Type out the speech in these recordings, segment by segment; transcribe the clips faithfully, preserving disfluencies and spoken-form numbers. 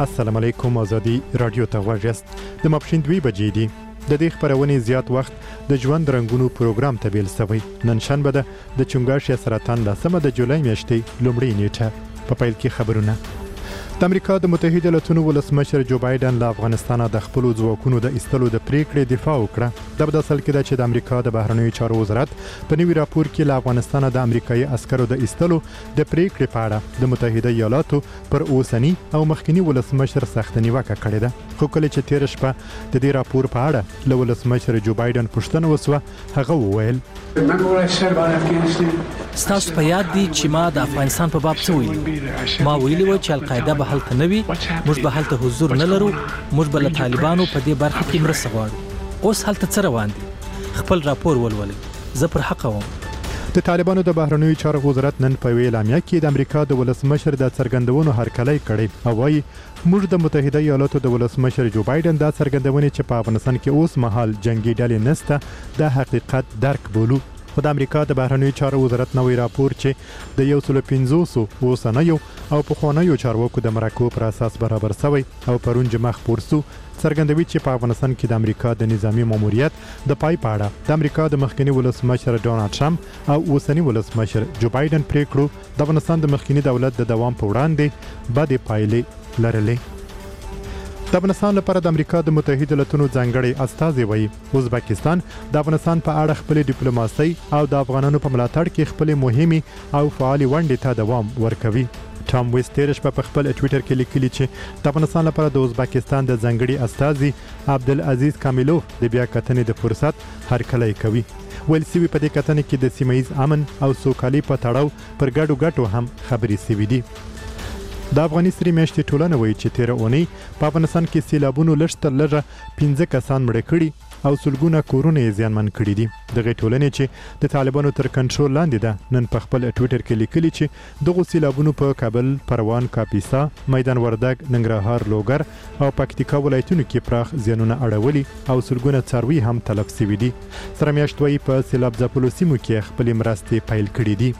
السلام علیکم. ازادي رادیو ته غوږ یاست. د ماپښین دوی بجې دي. د دې خپرونې زیات وخت د ژوند رنګونو پروګرام ته بیل شوی. نن شنبه ده د چنګاښ سرطان لسمه د جولای میاشتې لومړۍ نیټه. په پیل کې خبرونه. د امریکا د متحده ایالاتونو ولسمشر جو بایدن له افغانستان د خپل ځواکونو د ایستلو د پریکړې دفاع وکړه. د بداسل کې ده چې د امریکا د بهرنیو چارو وزارت په نوي راپور کې له افغانستان د امریکایي عسکرو د ایستلو د پریکړې په اړه د متحده ایالاتو پر اوسنی او مخکنی ولسمشر سخت نیوکه کړې ده. خو کله چې تیر شپه د دې راپور په اړه له ولسمشر جو بایدن پوښتنه وسوه، هغه وویل ستاسو په یاد دي چې ما د افغانستان په باب څه ویلي. ما ویلي و چې القاعده به هلته نه وي، موږ به هلته حضور نه لرو، موږ به له طالبانو په دې برخه کې مرسته غواړو. اوس هلته څه روان دي؟ خپل راپور ولولئ. زه پر حقه وم. د طالبانو د بهرنیو چارو وزارت نن په اعلامیه کې د امریکا د ولسمشر د څرګندونو هرکلی کړی او وایي موږ د متحده ایالاتو د ولسمشر جو بایدن دا څرګندونې چې په افغانستان کې اوس مهال جنگي ډلې نسته د حقیقت درک بولو. خو د امریکا د بهرنیو چارو وزارت نوې راپور چې د یو سل پنځوس اوسنیو او پخوانیو چارواکو د مرکو پر اساس برابر شوی او پرون جمع خپور شو، څرګندوي چې په افغانستان کې د امریکا د نظامی ماموریت د پای په اړه د امریکا د مخکنی ولسمشر ډونالد ټرمپ او اوسنی ولسمشر جو بایدن پریکړو د افغانستان د مخکنی دولت د دوام په وړاندې بدې پایلې لرلې. د افغانستان لپاره د امریکا د متحده ایالاتونو ځانګړي استازي وایي ازبکستان د افغانستان په اړه خپل ډیپلوماسي او د افغانانو په ملاتړ کې خپل مهمه او فعالي ونډې ته دوام ورکوي. ټام ویستریش په خپل ټوئیټر کې لیکلي چې د افغانستان لپاره د ازبکستان د ځانګړي استازي عبدالعزیز کامیلوف د بیا کتنې د فرصت هرکلی کوي. ویل سوي په دې کتنې کې د سیمه ییز امن او سوکالي په تړاو پر ګډو ګټو هم خبرې شوې دي. د افغاني سرې میاشتې ټولنه وایي چې تیره اونۍ په افغانستان کې سیلابونو لږ تر لږه پنځه کسان مړه کړي او سلګونه کورونه یې زیانمن کړي دي. دغه ټولنې چې د طالبانو تر کنټرول لاندې ده نن په خپل ټوئیټر کې لیکلي چې دغه سیلابونو په کابل، پروان، کاپیسا، میدان وردګ، ننګرهار، لوګر او پکتیکا ولایتونو کې پراخ زیانونه اړولي او سلګونه څاروي هم تلف شوي دي. سره میاشت وایي په سیلاب ځپلو سیمو کې خپل مرستې پیل کړي دي.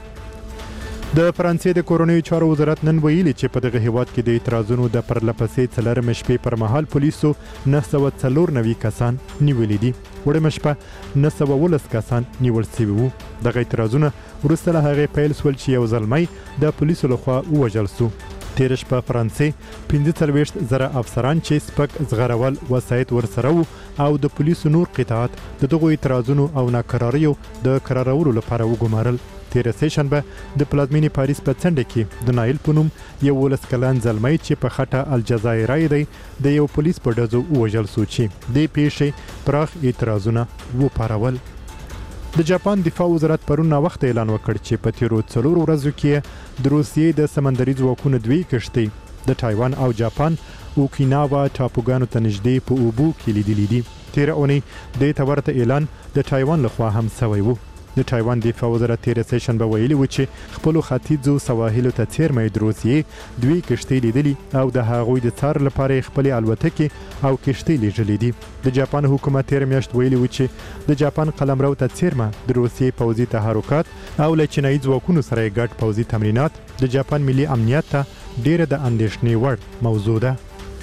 د فرانسې د کورنیو چارو وزارت نن ویلي چې په دغه هیواد کې د اعتراضونو د پرلپسې څلورمې شپې پر مهال پولیسو نه سوه څلور نوي کسان نیولي دي. وړمه شپه نه سوه ولس کسان نیول شوي وو. دغه اعتراضونه وروسته له هغې پیل شول چې یو زلمی د پولیسو لخوا ووژل شو. تېره شپه فرانسې پنځه څلوېښت زره افسران چې سپک زغرول وسایط ورسره وو او د پولیسو نور قطعات د دغو اعتراضونو او ناکراریو د کرارولو لپاره وګمارل. تیره سه شنبه د پلازمینې پاریس په څنډه کې د نایل په نوم یو ولس کلن زلمی چې په خټه الجزایري دی د یو پولیس په ډزو ووژل شو چې دې پیښې پراخ اعتراضونه وپارول. د جاپان دفاع وزارت پرون ناوخته اعلان وکړ چې په تیرو څلورو ورځو کې د روسیې د سمندري ځواکونو دوی کښتۍ د تایوان او جاپان اوکیناوا ټاپوګانو ته نږدې په اوبو کې لیدلې دي. تیره اونۍ دې ته ورته اعلان د تایوان لخوا هم شوی و. د تایوان دفاع وزارت تیره سه شنبه ویلي و چې خپلو ختیځو سواحلو ته څیرمه د روسیې دوی کښتۍ لیدلي او د هغوی د څار لپاره خپلې الوتکې او کښتۍ لیږلې دي. د جاپان حکومت تیره میاشت ویلي و چې د جاپان قلمرو ته څیرمه د روسیې پوځي تحرکات او له چینایي ځواکونو سره ګډ پوځي تمرینات د جاپان ملي امنیت ته ډیره د اندېښنې وړ موضوع ده.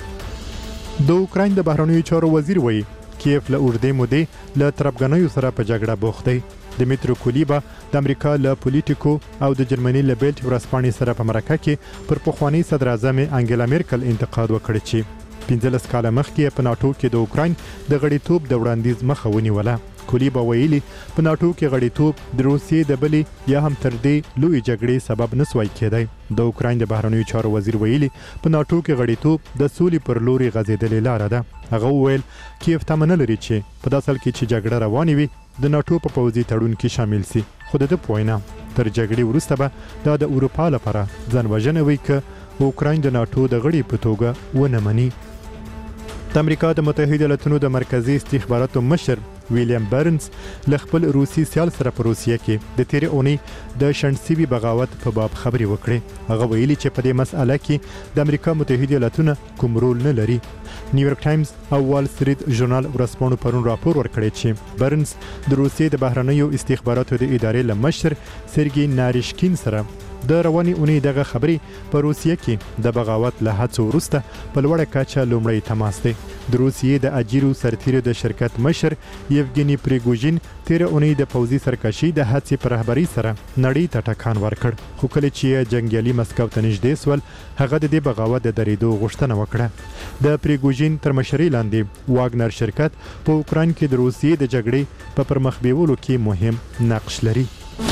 د اوکراین د بهرنیو چارو وزیر وایي کیف له اوږدې مودې له تربګنیو سره په جګړه بوخت دی. دمیترو کولیبا د امریکا له پولیټیکو او د جرمني له بیلټ ورځپاڼې سره په مرکه کې پر پخواني صدر اعظم انګلا میرکل انتقاد وکړ چې پنځلس کاله مخکې په ناټو کې د اوکراین د غړیتوب د وړاندیز مخه ونیوله. کولیبا ویلي په ناټو کې غړیتوب د روسیې د بلې یا هم تر دې لوی جګړې سبب نسوای کېدی. د اوکراین د بهرنیو چارو وزیر ویلي په ناټو کې غړیتوب د سولې پر لوري غځېدلې لاره ده. هغه وویل کیف تمه نه لري چې په داسې حال کې چې جګړه روانې وي د ناټو په پوځي تړون کې شامل سي. خو د ده په وینا تر جګړې وروسته به دا د اروپا لپاره ځان وژنه وي که اوکراین د ناټو د غړي په توګه ونه مني. د امریکا د متحده ایالاتونو د مرکزي استخباراتو مشر ویلیام برنز له خپل روسي سیال سره په روسیه کې د تیرې اونۍ د شنډسوي بغاوت په باب خبرې وکړې. هغه ویلي چې په دې مسأله کې د امریکا متحده ایالاتونه کوم رول نه لري. نیویورک ټایمز او وال سټریټ ژورنال ورځپاڼو پرون راپور ورکړی چې برنز د روسیې د بهرنیو استخباراتو د ادارې له مشر سرګي ناریشکین سره د رواني اونۍ دغه خبري په روسیه کې د بغاوت له هڅو وروسته په لوړه کچه لومړی تماس دی. د روسیې د اجیرو سرتیرو د شرکت مشر یوګینی پریګوژین تیر اونۍ د پوځي سرکشي د هڅې په رهبري سره نړۍ ته ټکان ورکړ، خو کله چې جنگیالي مسکو ته نږدې سول هغه د دې بغاوت د درېدو غوښتنه وکړه. د پریګوژین تر مشرۍ لاندې واګنر شرکت په اوکراین کې د روسیې د جګړې په پرمخ بیولو کې مهم نقش لري.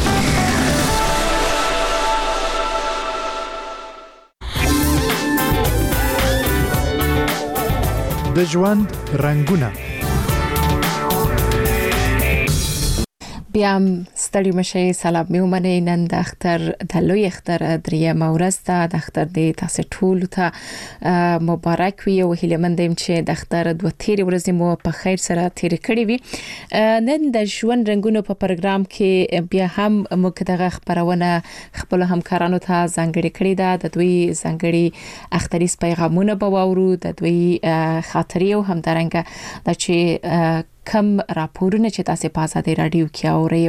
د ژوند رنگونه بیا ستړي مشه. سلام مې ومنئ. نن د اختر د لوی اختر درېیمه ورځ ده. د اختر د تاسو ټول ته مبارک وي او هیله مند یم چې د اختر دوه تیر ورځې مو په خیر سره تیر کړې وي. نن د ژوند رنگونو په پروګرام کې بیا هم موږ دغه خبرونه خپل همکارانو ته ځانګړي کړې ده. د دوی ځانګړي اختریز پیغامونه به واورو، د دوی خاطرې او همدارنګه د چې کم راپورونه چې تاسو په آزادي رادیو کې اورئ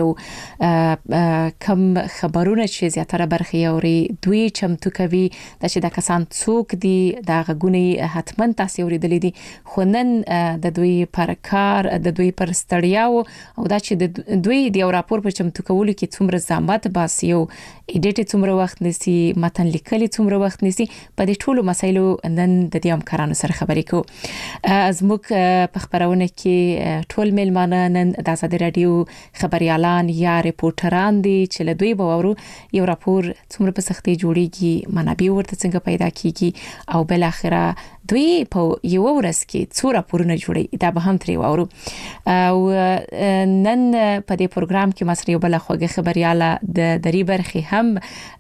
او کم خبرونه چې زیاتره برخه اورئ دوی چمتو کوي د چې د کسان څوک دي د غونې حتما تاسو اوریدلې دي، خو نن د دوی پر کار د دوی پر ستړیاو او دا چې د دوی د یو راپور په چمتو کولو کې څومره زحمت باسي او اډیټ څومره وخت نسی، متن لیکل څومره وخت نسی، په دې ټولو مسایلو نن د دې همکارانو سره خبرې کوو. زموږ په خبرونه کې ټول ملمانه نن د آزادي رادیو خبريالان یا ریپورټران دي چې له دوی به ورو یو راپور څومره په سختي جوړیږي، منابع ورته څنګه پیدا کیږي او بل اخره دوی په یو ورځ کې څو راپورونه جوړي. دا به هم ترې وورو. او نن په دې پروګرام کې مسر یو بل خوږه خبرياله د دری برخي هم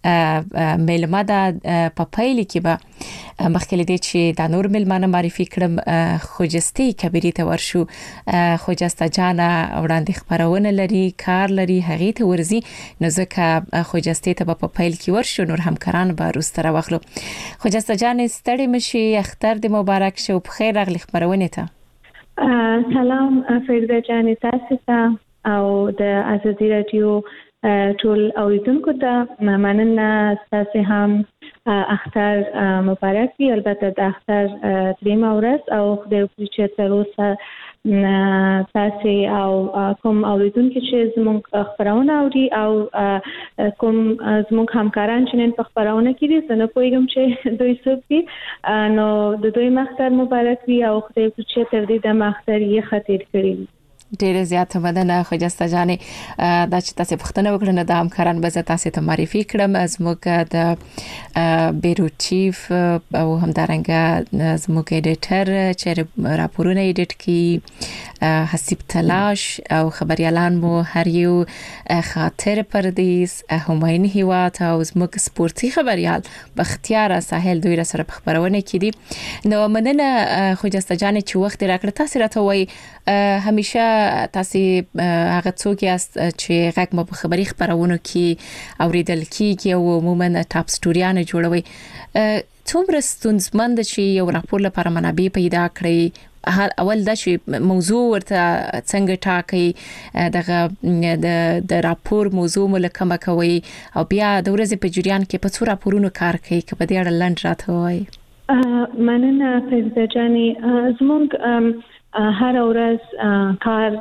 ملمه ده. په پایله کې به مخکې دې چې د نور ملمانه معرفي کړم خوجستي کبيري ته ورشو. خوجسته جانا وړاندې خبرونه لري، کار لري، هغه ته ورزي، نو ځکه خوجستي ته په پایل کې ورشو. نور همکاران به روستره واخلو. خوجسته جان ستړي مشي، اختر د مبارک شو، په خیر راغلی خبرونه ته. سلام فريده جان، تاسو ته او د آزادي رادیو ټول اوریدونکو ته مننه. تاسو هم اختر مبارک وي. البته د اختر دریمه ورځ او خدای وکړي چې تر اوسه تاسو او کوم اوریدونکو چې زموږ خبرونه اوري او کوم زموږ همکاران چې نن په خبرونه کې دي، زه نه پوهیږم چې دوی څوک دي، نو د دوی اختر مبارک وي او خدای وکړي چې تر دې د اختر یې خاطر کړی. ډیره زیاته مننه خوجسته جانې. دا چې تاسو پوښتنه وکړه نه د همکاران به تاسو ته معرفي کړم. از موږ د بیرو چیف او همدارنګه زموږ ایډیټر چې راپورونه ایډیټ کی حسیب تلاش او خبريالان مو هر یو خاطر پردیس هماین هیوات او زموږ سپورتي خبريال بختیار ساحل دوی را سره خبرونه کړي. نو مننه خوجسته جانې چې وخت راکړ. تاسو راته وای همیشه تاسو هغه څوک یاست چې غږ مو په خبري خبرونو کې اوریدل کیږي او عموما ټاپ سټوریانه جوړوي. څومره ستونزمند چې یو راپور لپاره منابع پیدا کړئ؟ اول دا چې موضوع ورته څنګه ټاکي، دغه د د راپور موضوع ملکمه کوي او بیا د ورځې په جریان کې په څو راپورونو کار کوي، که په دې اړه لنډ راته وایي. مننه فريده جانې. زموږ هر ورځ کار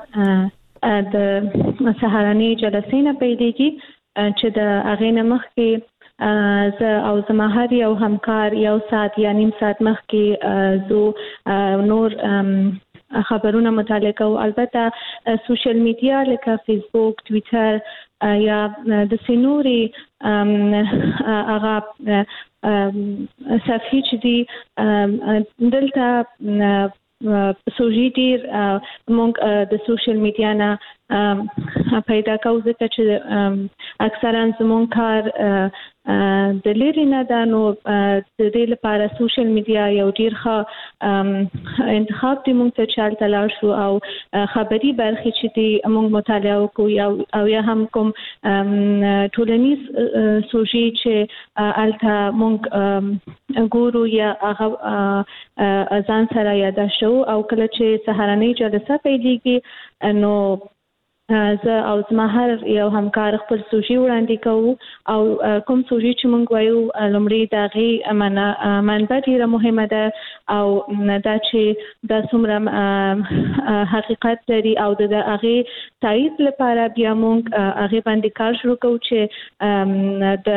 د سهارنۍ جلسې نه پیلېږي چې د هغې نه مخکې زه او زما هر یو همکار یو ساعت یا نیم ساعت مخکې زه نور خبرونه مطالعه کوو. البته سوشل میډیا لکه فیسبوک، ټویټر یا د سینوري هغه صفحې چې دي دلته سوژي ډیر موږ د سوشل میډیا نه پیدا کوو، ځکه چې اکثرا زموږ کار د لري نه ده، نو د دې لپاره سوشل میډیا یو ډیر ښه انتخاب دی موږ ته چې هلته لاړ شو او خبري برخې چې دي موږ مطالعه وکړو او یا هم کوم ټولنیز سوژي چې هلته موږ ګورو یا هغه ځان سره یاداشو. او کله چې سهارنۍ جلسه پیلېږي نو زه او زما هر یو همکار خپل سوژي وړاندې کوو او کوم سوژي چې موږ وایو لومړی د هغې منبع ډېره مهمه ده او دا چې دا څومره حقیقت لري او د هغې تایید لپاره بیا موږ هغې باندې کار شروع کوو چې د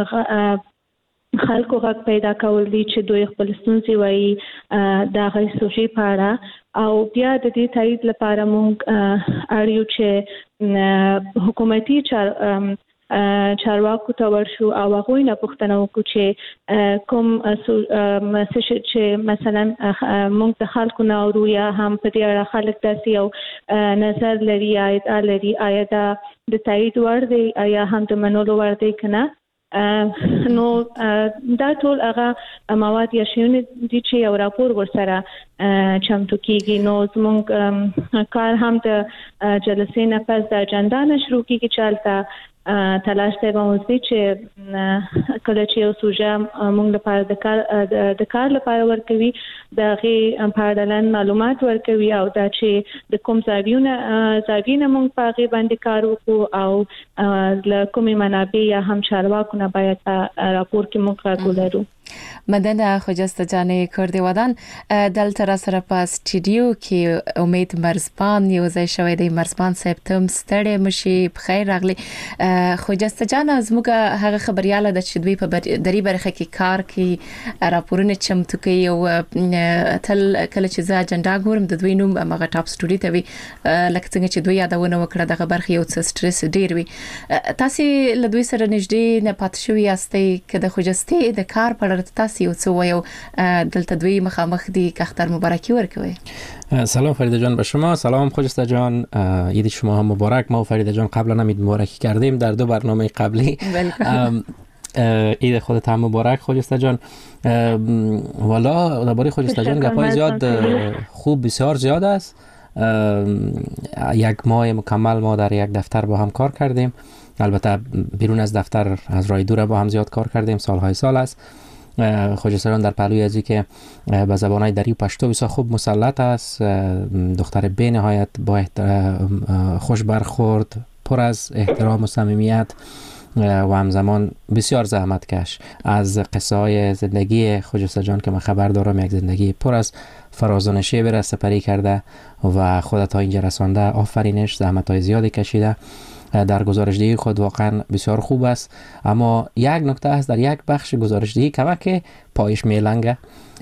خلکو غږ پیدا کول دي چې دوی خپل ستونزې وایي د هغې سوژې په اړه او بیا د دې تایید لپاره موږ اړ یو چې حکومتي چار چارواکو ته ورشو او هغوی نه پوښتنه وکړو چې کوم چې مثلا موږ د خلکو نه اورو یا هم په دې اړه خلک داسې یو نظر لري یا ادعا لري آیا دا د تایید وړ دی یا هم د منلو وړ دی که نه. نو دا ټول هغه مواد یا شیونه دي چې یو راپور ورسره چمتو کیږي. نو زموږ کار هم د جلسې نه پس د اجنډا نه شروع کیږي چې هلته تلاش دی به موزدي چې کله چې یو سوژه موږ لپاره د کار د کار لپاره ورکوي د هغې په اړه لنډ معلومات ورکوي او دا چې د کوم زاویونه زاویې نه موږ په هغې باندې کار وکړو او له کومې منابع یا هم چارواکو نه باید په راپور کې موږ غږ ولرو. مدنه خجسته جانې کردوادان دلته را سره په سټوډیو کې امید مرزبان یو ځای شوی دی. مرزبان صاحب تم ستړی مشي بخیر راغلی. خجسته جان زموږ هغه خبرياله د چې دوی په دری برخه کې کار کوي راپورونه چمتو کوي او تل کله چې زه اجنډا ګورم د دوی نوم مغه ټاپ سټوډیو ته وي لکه څنګه چې دوی یادونه وکړه دغه برخه یو څه سټرس ډیر وي. تاسو له دوی سره نږدې نه پات شوی یاستئ که د خجسته د کار په اړه تاسو یو څه وایو دلته دوی مخامخ دي که اختر مبارکی ورکوي. سلام فریده جان به شما. سلام خجسته جان، عید شما هم مبارک. ما و فریده جان قبلا هم عید مبارکی کردیم در دو برنامه قبلی. عید خودت هم مبارک خجسته جان. والا درباره خجسته جان گپای زیاد خوب بسیار زیاد است. یک ماه مکمل ما در یک دفتر با هم کار کردیم. البته بیرون از دفتر از راه دور با هم زیاد کار کردیم، سالهای سال است. خجسته جان در پهلوی ازی که به زبانهای دری و پشتو بسیار خوب مسلط است، دختر به نهایت با خوش برخورد، پر از احترام و صمیمیت و همزمان بسیار زحمتکش. از قصه های زندگی خجسته جان که من خبر دارم یک زندگی پر از فراز و نشیب را سپری کرده و خودت تا اینجا رسانده. آفرینش، زحمت های زیادی کشیده. در گزارشدهی خود واقعا بسیار خوب است، اما یک نکته است در یک بخش گزارشدهی که پایش میلنگه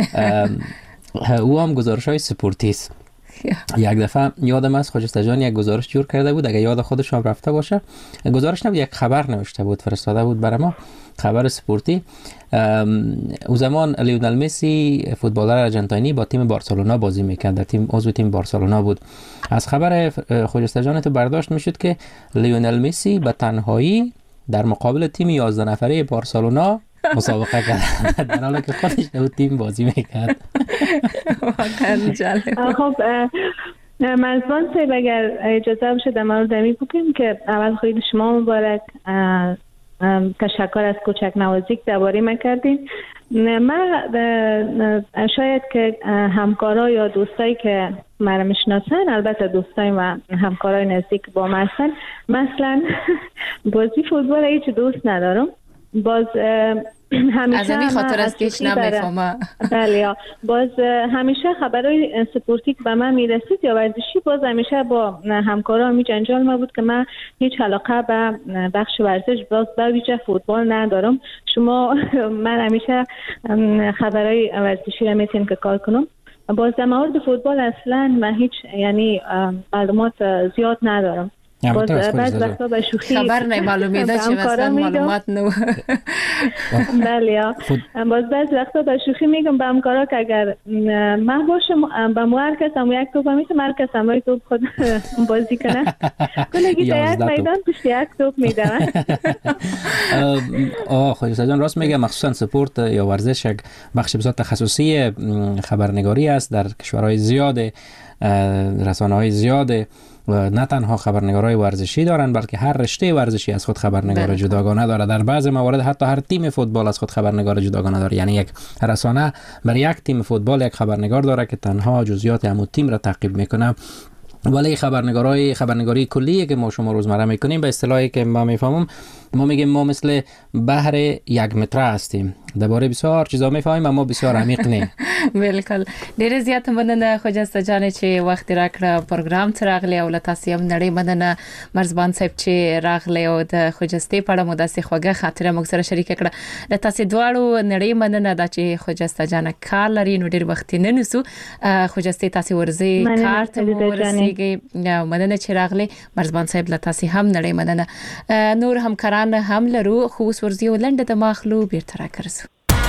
او هم گزارش های سپورتی است. یک دفعه یادم است خجسته جان یک گزارش جور کرده بود، اگه یاد خودش هم رفته باشه، گزارش نبود، یک خبر نوشته بود فرستاده بود برای ما، خبر سپورتی. او زمان لیونل مسی فوتبالر ارژانتینی با تیم بارسلونا بازی میکرد، تیم عضو تیم بارسلونا بود. از خبر خجسته جان تو برداشت میشد که لیونل مسی به تنهایی در مقابل تیم یازده نفره بارسلونا مسابقه کرد در حالی که خودش در تیم بازی میکرد. واقعا جالب. خب مرزبان صاحب اگر اجازه بشه در مورد دمی بکنیم که اول خیلی شما مبارک، تشکر از کوچک نوازی که درباره ما کردین. من شاید که همکارا یا دوستایی که مرا میشناسن، البته دوستای و همکارای نزدیک با من هستن، مثلا بازی فوتبال هیچ دوست ندارم. باز همیشه از این خاطر است که هیچ نمیفهمم. بله، باز همیشه خبرای سپورتی که به من میرسید یا ورزشی، باز همیشه با همکارام می جنجال ما بود که من هیچ علاقه به بخش ورزش باز به ویژه فوتبال ندارم. شما من همیشه خبرای ورزشی را میتونم که کار کنم. باز در مورد فوتبال اصلا من هیچ یعنی معلومات زیاد ندارم. باز بعض وقتا به شوخی خبر نه معلومیده چه مثلا معلومات نو. بله، باز بعض وقتا به شوخی میگم به همکارا که اگر من باشم به مو هر کس هم یک توپ میتونم هر کس هم توپ خود بازی کنه، کلگی تا یک میدان پشت یک توپ میدم. آه خجسته جان راست میگه، مخصوصا سپورت یا ورزش یک بخش بسیار تخصصی خبرنگاری است در کشورهای زیاد، رسانه‌های زیاد و نه تنها خبرنگارای ورزشی دارن بلکه هر رشته ورزشی از خود خبرنگار جداگانه داره. در بعضی موارد حتی هر تیم فوتبال از خود خبرنگار جداگانه داره، یعنی یک رسانه برای یک تیم فوتبال یک خبرنگار داره که تنها جزئیات همون تیم را تعقیب میکنه ولی خبرنگارای خبرنگاری کلیه که ما شما روزمره میکنیم به اصطلاحی که ما میفهمم ما میگیم ما مثل بحر یک متره هستیم، درباره بسیار چیزا میفهمیم اما بسیار عمیق نه. بالکل. ډیر زیات مننه خوجسته جان چې وخت راکړه پروګرام ته راغلی او تاسو هم نړۍ مننه مرزبان صاحب چې راغلی او د خوجسته په اړه مو داسې خوږه خاطره موږ سره شریک کړه. د تاسو دواړو نړۍ مننه دا چې خوجسته جان کار لري نو ډیر وخت نه نسو خوجسته تاسو ورزي کار ته ورسیږي. مننه چې راغلی مرزبان صاحب له تاسو هم نړۍ مننه. نور همکاران هم لرو خو اوس ورزي ولنډه د ماخلو بیرته راکرسو.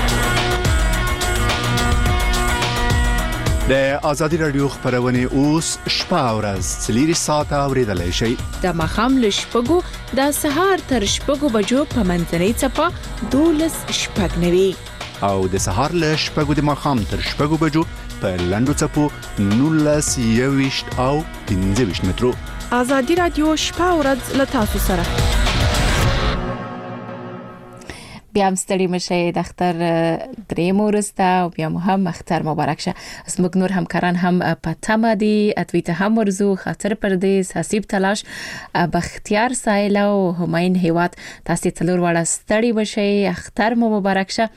د آزادی رادیو خبرونه اوس شپه او ورځ څلور ساعته اوریدلای شئ. د ماښام له شپږو د سهار تر شپږو بجو په منځنۍ څپه دولس شپږ نوي او د سهار له شپږو د ماښام تر شپږو بجو په لنډو څپو نولس یويشت او پنځه ویشت مترو. آزادی رادیو شپه او ورځ له تاسو سره. بیا هم ستړي مشه د اختر درې مورسته او بیا مو هم اختر مبارک شه. زموږ نور همکاران هم په تمه دي. اتویته هم ورزو خاطر پردیس حسیب تلاش بختیار سایل او هماین هیواد تاسو څلور وړه ستړي مشه اختر مو مبارک شه.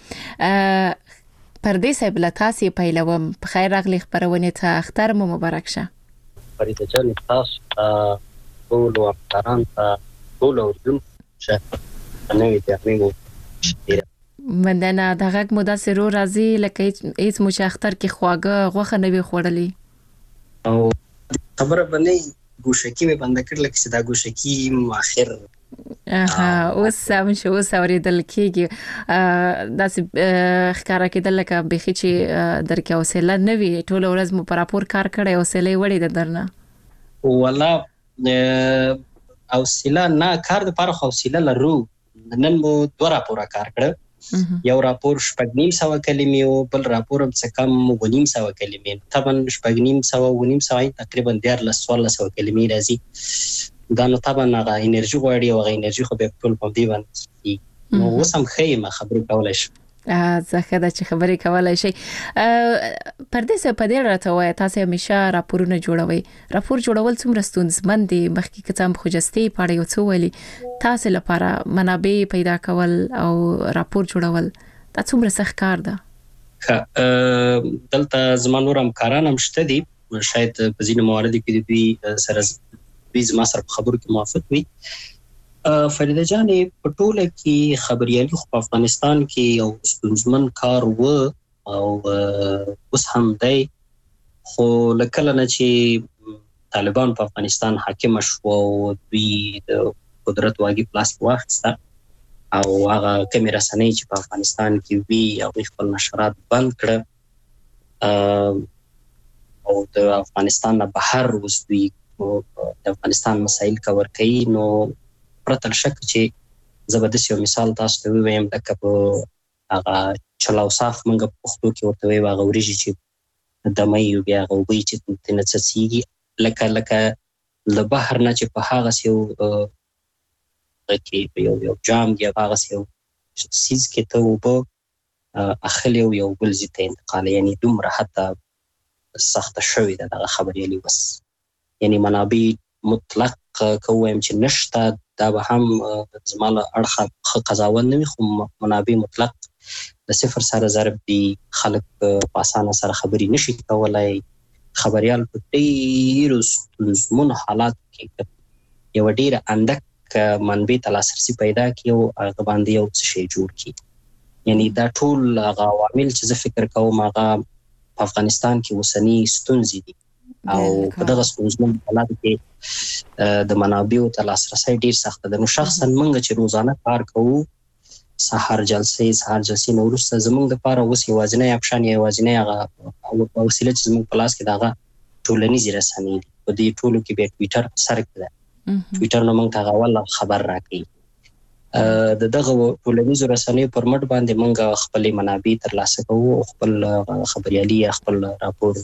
پردیس بل تاسو پیلوم په خیر راغلی خبرونه ته اختر مو مبارک شه. فريده جان تاسو ټول وختران ته ټول اردن شه نوې ته مننه. د غږ مو داسې رو راځي لکه هیڅ مو چې اختر کې خواږه غوښه نه وي خوړلې او خبره باندې ګوشکی مې بند کړل چې دا ګوشکی مؤخر اها اوس هم شو اوس اوریدل کېږي داسې ښکارا کېدل لکه بخي چې درکې اوسله نه وي ټول ورځ مو پر راپور کار کړی اوسله وړي د درنه ولا اوسله نه کار د پر اوسله لرو. نن مو دوه راپور کار کړ. یو راپور شپږ نیم سو کلمې او بل راپور هم څه کم و نیم سو کلمې. طبعا شپږ نیم سو و نیم سو تقریبا ډیر له څوارلس سو کلمې راځي. دا نو طبعا هغه انرژي غواړي او هغه انرژي خو به ټول په دې باندې نو اوس هم خیمه خبرې کولای شي. زه دا چې خبرې کولای شي. پردیس په دې راته وای تاسو همیشه راپورونه جوړوي. راپور جوړول څومره ستونزمن دي؟ مخکې کتاب خوجستې پاړې او څو ویلي تاسو لپاره منابع پیدا کول او راپور جوړول دا څومره سخت کار ده؟ دلته زما نور همکاران هم شته دي شاید په ځینو مواردو کې دوی سره دوی زما سره په خبرو کې موافق وي. فریده جانې په ټوله کې خبريالي خو په افغانستان کې یو ستونزمن کار و او اوس هم دی خو لکه نه چې طالبان په افغانستان حاکم شو او دوی د قدرت واګي پلاس واخیسته او هغه کمې رسنۍ چې په افغانستان کې وی او خپل نشرات بند کړ او د افغانستان نه بهر اوس دوی د افغانستان مسایل کور کوي. نو پرته شک چې زبردست یو مثال تاسو ته ویم لکه په هغه چلاو صاف منګه پښتو کې ورته وی هغه وريجي چې د مې بیا هغه وی چې تنه څسیږي لکه لکه له بهر نه چې په هغه سیو کې یو یو جام دی هغه سیو سیز کې ته وبو اخلي یو بل زیته انتقال یعنی دومره حتی سخت شوی ده دغه خبرې لوس یعنی منابع مطلق کوم چې نشته دا به هم زماله اړخه قضاوت نه وي خو منابع مطلق د صفر سره ضرب دي. خلک په اسانه سره خبري نشي کولای. خبريال په ډیرو ستونزمن حالات کې یو ډیره اندک منبع ته لاسرسي پیدا کړي او هغه باندې یو څه شی جوړ کړي. یعنی دا ټول هغه عوامل چې زه فکر کوم هغه په افغانستان کې وسنی ستونزې دي او په دغه ستونزمن حالات کې د منابعو ته لاسرسي ډیر سخت ده. نو شخصا موږ چې روزانه کار کوو سحر جلسې سحر جلسې نو ورسته زموږ د پاره اوس یوازینی اپشن یوازینی هغه او وسیله چې زموږ په لاس کې دغه ټولنیز رسنۍ دي. په دې ټولو کې به ټوئیټر سره کړه. ټوئیټر نو موږ ته اول خبر راکړي. د دغه ټولنیز رسنۍ پر مټ باندې موږ خپل منابع ترلاسه کوو خپل خبريالي خپل راپور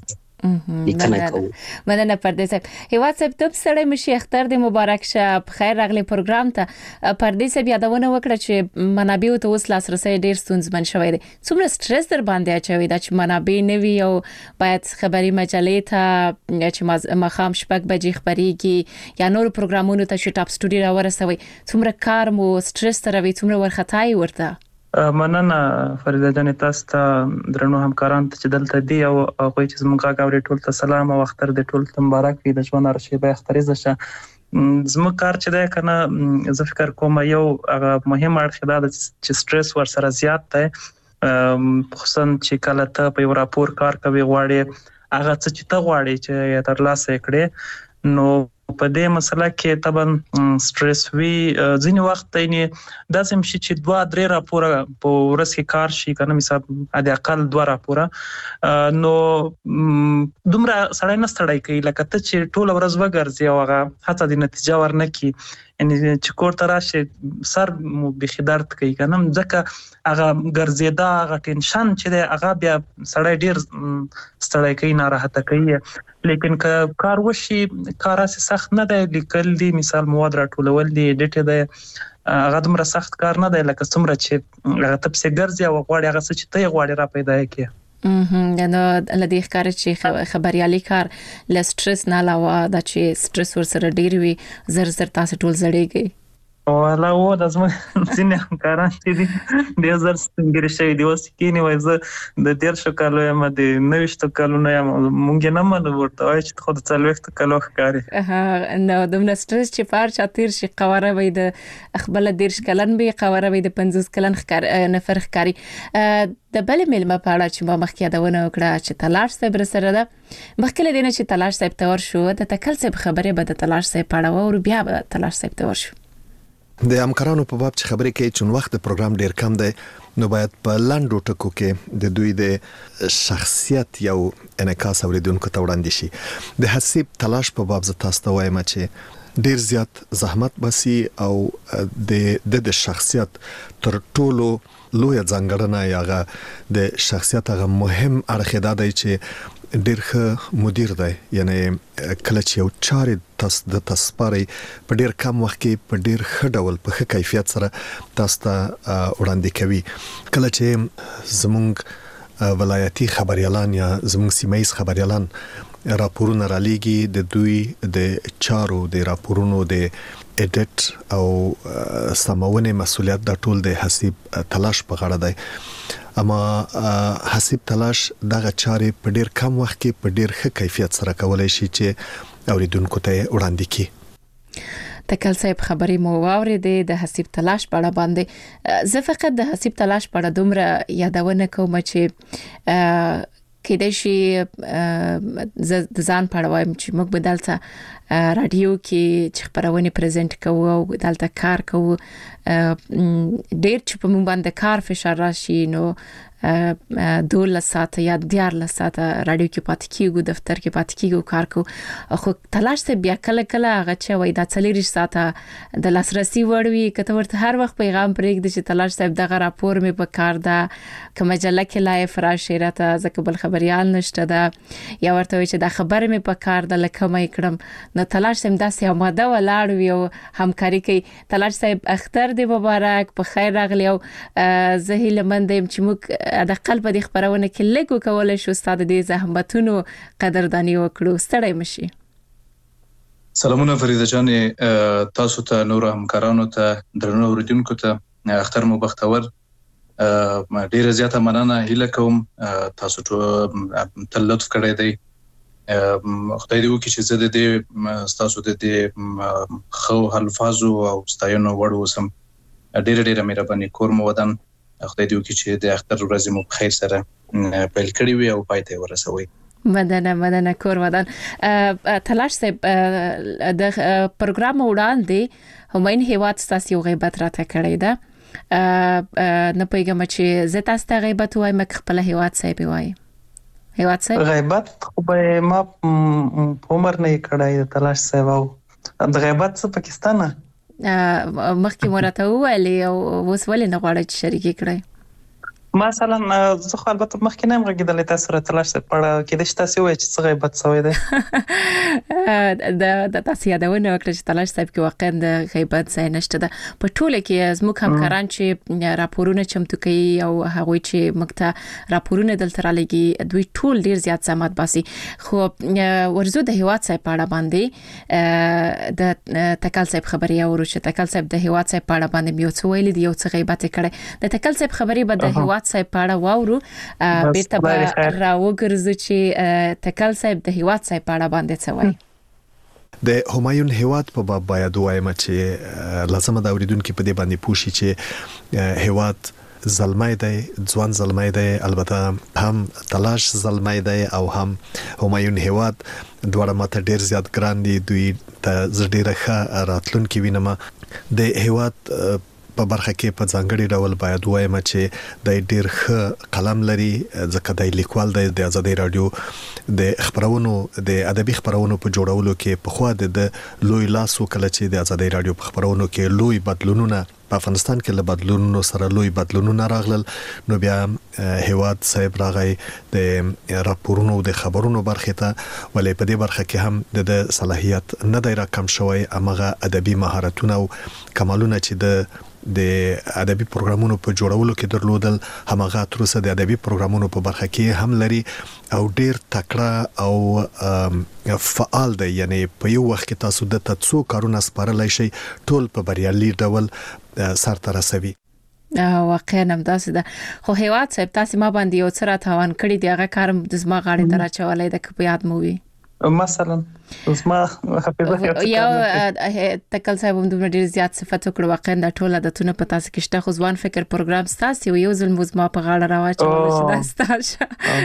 لیکنه کوو. مننه پردیس صاحب. هیواد صاحب ته سره مشي اختر د مبارک شه په خیر راغلی پروګرام ته. پردیس صاحب یادونه وکړه چې منابع ته اوس لاسرسي ډیر ستونزمن شوی دی. څومره سټرس در باندې اچوي دا چې منابع نه وي او باید خبري مجلې ته چې مخام شپږ بجې خبريږي یا نور پروګرامونو ته چې ټاپ سټوډیو راورسوي. څومره کار مو سټرس تر وي څومره ورختای ورته. مننه فریده جان تاسو ته درنو همکاران ته چې دلته دی او هغه چې زموږ غاوري ټول ته سلام او اختر د ټول ته مبارک وي د ژوند ارشیبه اختریزه شه. زموږ کار چې ده کنه زه فکر کوم یو هغه مهم اړخ ده چې سټرس ور سره زیات دی، خصوصا چې کله ته په یو راپور کار کوي غواړي هغه څه چې ته غواړي چې ترلاسه کړې نو په دې مسله کې طبعا سټرس وی ځینې وخت یې داسې مشي چې دوه درې راپور په ورځ کې کار شي کنه مثال د اقل دوه راپور نو دومره سړی نه ستړی کوي لکه ته چې ټول ورځ وګرځي او هغه حتی د نتیجه ورنکي یعنی چې کور ته راشي سر مو بخي درد کوي کنه ځکه هغه ګرځیدا هغه ټینشن چې دی هغه بیا سړی ډیر ستړی کوي ناراحته کوي. لیکن که کار وشي کار اساس سخت نه دی، لیکل دي مثال مواد راټولول دي اډیټ دی هغه دومره سخت کار نه دی لکه څومره چې هغه تاسو ګرځي او غواړي هغه څه چې ته غواړي را پیدا کړي. امم نو لدی ښکار چې خبريالي کار ل سټرس نه علاوه د چې سټرس ور سره ډیر وي زر زر تاسو ټول زړیږي. ولا و د زما ځینې همکاران چې دي د زر څنګه شي دی اوس کې نه وایي د ډیر شو کالو یم د نوښت کالو نه یم مونږ نه مله ورته وایي چې خود څلويخت کالو ښکاری. اه نو د سټرس چې پار چاتیر شي قواره وي د خپل ډیر شکلن به قواره وي د پنځوس کلن ښکار نفر ښکاری. د بل ملما پاړه چې ما مخکې داونه وکړه چې تلاش صاحب سره ده مخکې دینه چې تلاش صاحب تور شو د تکل صاحب خبره به د تلاش صاحب پاړه او بیا به تلاش صاحب تور شو. د همکارانو په باب چې خبرې کوي چې وخت د پروګرام ډیر کم دی نو باید په لاندو ټکو کې د دوی د شخصیت یو انعکاس اوریدونکو ته وړاندې شي. د حسیب تلاش په باب ز تاسو ته وایم چې ډیر زیات زحمت بسي او د د شخصیت تر ټولو لوی ځانګړنه یاغه د شخصیت هغه مهم اړخ دی چې ډیر ښه مدیر دی، یعنی کله چې یو چارې تاسو د تسپاري په ډیر کم وخت کې په ډیر ښه ډول په ښه کیفیت سره تاسو ته وړاندې کوي. کله چې زموږ ولایتي خبريالان یا زموږ سیمایي خبريالان راپورونه را لېږي د دوی د چارو د راپورونو د اډیټ او سمونه مسولیت د ټول د حسیب تلاش په غاړه دی. اما حسیب تلاش دغه چارې په ډیر کم وخت کې په ډیر ښه کیفیت سره کولای شي چې اوریدونکو ته وړاندې کړي. تکل صاحب خبري مو واورېدې د حسیب تلاش په اړه باندې. زه فقط د حسیب تلاش په اړه دومره یادونه کوم چې کېدای شي د ځان په اړه وایم چې موږ بدلته رادیو کې چې خبرونه پریزنټ کوو او دلته کار کوو ډېر چې په موږ باندې کار فشار راشي نو دوله ساعت یا دیارله ساعت رادیو کې پاتې کیږو دفتر کې پاتې کیږو کار کوو خو تلاش ته بیا کله کله هغه چې وای د څلورش ساعت د لاسرسي وړوي کته ورته هر وخت پیغام پرېږدي چې تلاش صاحب دغه راپور مې په کار ده کوم مجله کې لایف راشي راته ځکه بل خبريال نشته ده یا ورته وای چې دا خبر مې په کار ده لکه مې کړم نو تلاش صاحب داسې آماده ولاړ وي او همکاري کوي. تلاش صاحب اختر دې مبارک په خیر راغلی او زه هیله مند یم چې موږ د قلب د خبرونه کې لګو کولای شو استاد دې زحمتونو قدردانی وکړو. ستړی مشي. سلامونه فریده جان تاسو ته نور همکارانو ته درنو اوریدونکو ته اختر مو بختور. ډیره زیاته مننه هیله کوم تاسو ته تل لطف کړی دی. خدای دې وکړي چې زه د دې تاسو د دې خو الفاظو او ستاینو وړ وسم. ډیره ډیره مهرباني کوم ودان. خدای دې وکړي چې د اختر ورځې مو په خیر سره پیل کړی وي او پای ته ورسوي. مدنه مدنه کور ودان. تلاش صاحب د پروګرام وړاندې همین هیواد تاسو غیبت راته کړی ده نه پیغام چې زه تاسو ته غیبت وایم مخ خپل هیواد صاحب وایم. هیواد صاحب غیبت خو به ما عمر نه کړای تلاش صاحب او د غیبت څخه پاکستان مخکې مرته ویلې او اوس ولې نه غواړي چې شریک کړي. مثلا زه خو البته مخکې نه غږیدل تاسو سره تلاش پړه کې د تاسو وایي چې څه غیبت سوی دی د د تاسو یادونه وکړه چې تلاش صاحب کې واقعا د غیبت ځای نشته ده په ټوله کې زموږ همکاران چې راپورونه چمتو کوي او هغه چې مکته راپورونه دلته را لګي دوی ټول ډیر زیات زحمت باسي خو ورزو د هیواد صاحب پاړه باندې د تکل صاحب خبري او چې تکل صاحب د هیواد صاحب پاړه باندې یو څه ویل دی یو څه غیبت کړي د تکل صاحب خبري به د هیواد صاحب پاړه واورو بیرته به راوګرځو چې تکل صاحب د هیواد صاحب پاړه باندې څه وایي د همایون هیواد په باب باید وایم چې لازم د اوریدونکو په دې باندې پوښي چې هیواد زلمای دی ځوان زلمای دی البته هم تلاش زلمای دی او هم همایون هیواد دوړه ماته ډیر زیات ګران دي دوی ته زړه ښه راتلونکي وینم د هیواد په برخه کې په ځانګړي ډول باید وایم چې د ډیر ښه قلم لري ځکه د لیکوال د آزادۍ رادیو د خبرونو د ادبي خبرونو په جوړولو کې په خوا د لوی لاس وکړه چې د آزادۍ رادیو په خبرونو کې لوی بدلونونه په افغانستان کې له بدلونونو سره لوی بدلونونه راغلل نو بیا هیواد صاحب راغی د راپورونو د خبرونو برخه ته ولې په دې برخه کې هم د صلاحیت نه دی راکم شوی امغه ادبي مهارتونه او کمالونه چې د د ادبي پروګرامونو په جوړولو کې درلودل همغه ترڅ د ادبي پروګرامونو په برخه کې هم لري او ډیر تکړه او فعال دی یعنی په یو وخت کې تاسو د تاسو کارونه سپارلای شي ټول په بریالي ډول سرته رسوي واقعا هم داسې ده خو هیواد صاحب تاسو ما باندې یو څه راټوان کړی دی هغه کارم د زما غاړې ته راچولای د په یاد مو وي مثلا زما حافظه یو تکل صاحب هم دومره ډیر زیات صفات وکړو واقعا د ټوله د تونه په تاسو کې شته خو ځوان فکر پروګرام ستاسو یو ځل مزما په غاړه راوچول چې دا ستاسو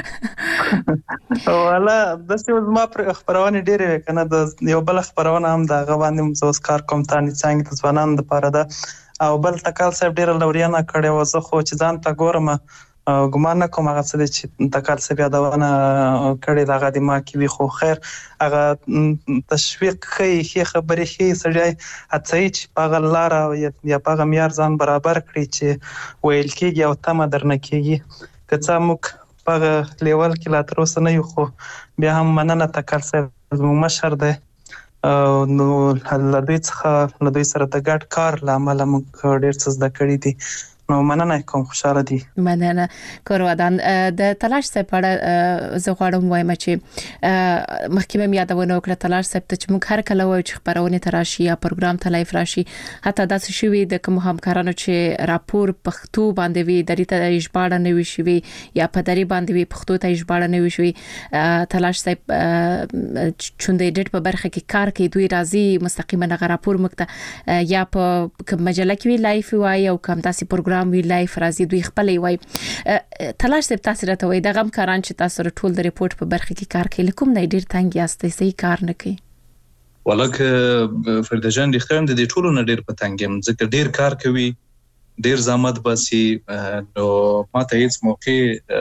والا د څه زما خبرونه ډیره کنه د یو بل خبرونه هم د غوانم زوس کار کوم تانی څنګه د ځوانان لپاره ده او بل تکل صاحب ډیره لوريانه کړي و زه خو چې ځان ته ګورم ګمان نه کوم هغه څه چې تکل صاحب یادونه کړي دا غدي ما کې وي خو خیر هغه تشویق خي خبرې خي سړی اڅای چې په غلار یا په معیار ځان برابر کړي چې ویل کېږي او تم درنه کېږي که څه موږ په لیول کې لا تر اوسه نه یو خو بیا هم مننه تکل صاحب زموږ مشر دی نو لدوی څخه لدوی سره د ګډ کار لامل موږ ډیر څه زده کړی دي نو مننه کوم خوشاله دي مننه کورودان د تلاش صاحب په زه غواړم وایم چې محکمه یادونه وکړه تلاش صاحب ته چې موږ هر کله وایو چې خبرونه تراشي یا پروګرام ته لایف راشي حتی داسې شوی د کوم همکارانو چې راپور پښتو باندې وی د ریته اجبار نه وی شوی یا په دری باندې وی پښتو ته اجبار نه وی شوی تلاش صاحب چوندې ډټ په برخه کې کار کوي دوی راځي مستقیما غ راپور مکته یا په مجله کې لایف وای او کوم داسې پروګرام وی لایف راځي دوی خپل وای تلاش صاحب تاسو راته وای د غم کاران چې تاسو ټول د ریپورت په برخه کې کار کوي کوم نه ډیر تنګ یاستئ صحیح کار نه کوي ولکه فرده جان د اختیار د ټولو نه ډیر په تنګم ځکه ډیر کار کوي ډیر زحمت باسي نو ماته هیڅ موقع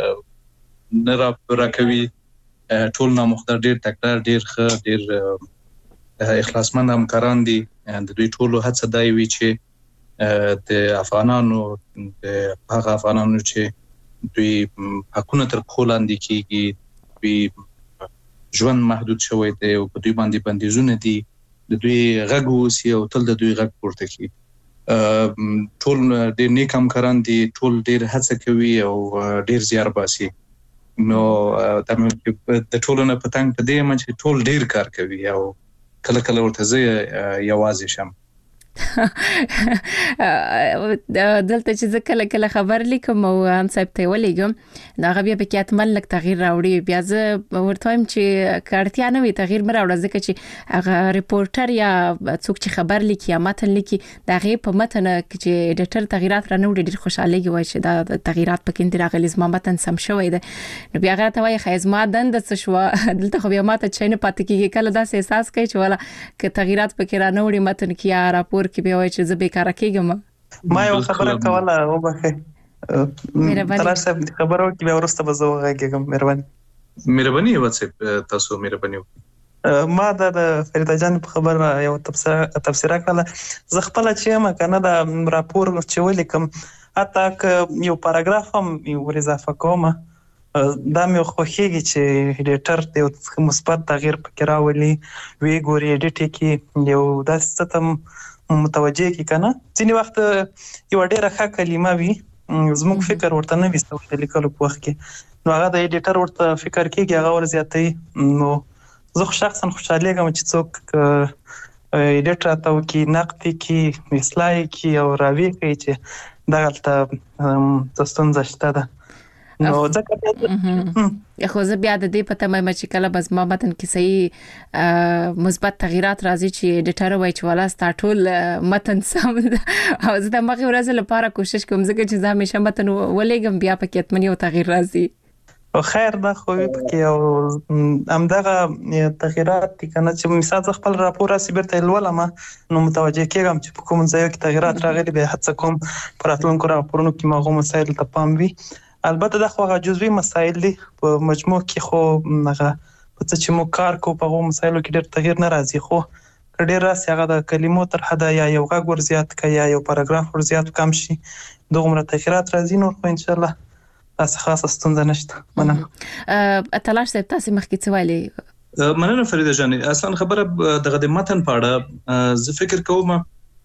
نه را کوي ټول نه مختار ډیر تکرار ډیر ښه ډیر اخلاصمن همکاران دي د دوی ټولو هڅه دای وی چې د افغانانو د هغه افغانانو چې دوی حقونه تر پولاند کېږي دوی ژوند محدود شوی دی او په دوی باندې بندیزونه دي د دوی غږ وسی او تل د دوی غږ پورته کوي ټول د نیک همکاران دي ټول ډیر هڅه کوي او ډیر زیار باسي نو د ټولو نه پتنګ په دې من چې ټول ډیر کار کوي او کله کله ورته زه یوازې شم دلته چې زه کله کله خبر لیکم او ان صاحب ته ولېګم دا غبیا به کې اتمن لک تغییر راوړي بیا زه ورته چې کارتیا نه وي تغییر مې راوړل ځکه چې هغه ریپورټر یا څوک چې خبر لیکي یا متن لیکي دا غي په متن چې ایډیټر تغیرات را نه وړي ډیر خوشاله وي چې دا تغیرات پکې راغلي زما متن سم شوی دی نو بیا هغه ته وایي خیز ما دند څه شو دلته خو بیا ماته چینه پاتې کیږي کله دا احساس کوي چې ولا ک تغیرات پکې را نه وړي متن کې یا راپور کې به وایي چې زه بیکاره کېږم ما یو خبره کوله او بخې تلاش صاحب خبرو کې به ورسته به زه وغږیږم مهرباني مهرباني واتساپ تاسو مهرباني ما د فریده جان په خبر یو تفسیر تفسیر کړل زه خپل چې ما کنه دا راپور چې ولیکم حتی یو پاراګراف هم ور اضافه کوم دا مې خوښیږي چې ایډیټر د یو مثبت تغییر پکې راولي وی ګوري ایډیټ کې یو داسې څه ته متوجه کی کنه ځینې وخت یو ډېره ښه کلمه وي زموږ فکر ورته نه وي ستو د لیکلو په وخت کې نو هغه د ایډیټر ورته فکر کېږي هغه ور زیاتوي نو زه شخصا خوشاله یم چې څوک ایډیټر راته وکړي نقد وکړي اصلاح وکړي او راوي کوي چې دغلته ستونزه شته ده نو ځکه خو زه بیا د دې پته مې چې کله بس ما متن کې صحیح مثبت تغیرات راځي چې ایډیټر وایي چې والا ستا ټول متن سم او زه د مخې ورځ لپاره کوشش کوم ځکه چې زه همیشه متن ولېږم بیا پکې اتمنې یو تغییر راځي او خیر دا خو پکې او همدغه تغیرات دي کنه چې مثال خپل راپور راسي برته لولم نو متوجه کېږم چې په کوم ځای کې تغیرات راغلي به هڅه کوم پراتلونکو راپورونو کې ماغو مسایل ته پام وي البته دا خو هغه جزوي مسایل دي په مجموع کې خو هغه په څه چې مو کار کو په هغو مسایلو کې ډېر تغییر نه راځي خو ډېر راسي هغه د کلمو تر حده یا یو غږ ور زیات کا یا یو پاراګراف ور زیات کم شي دغه تغیرات راځي نو خو ان شاء الله تاسو خاصه ستونزه نشته مننه تلاش صاحب تاسو مخکې څه ویلي مننه فریده جان اصلا خبره دغه د متن پاړه زه فکر کوم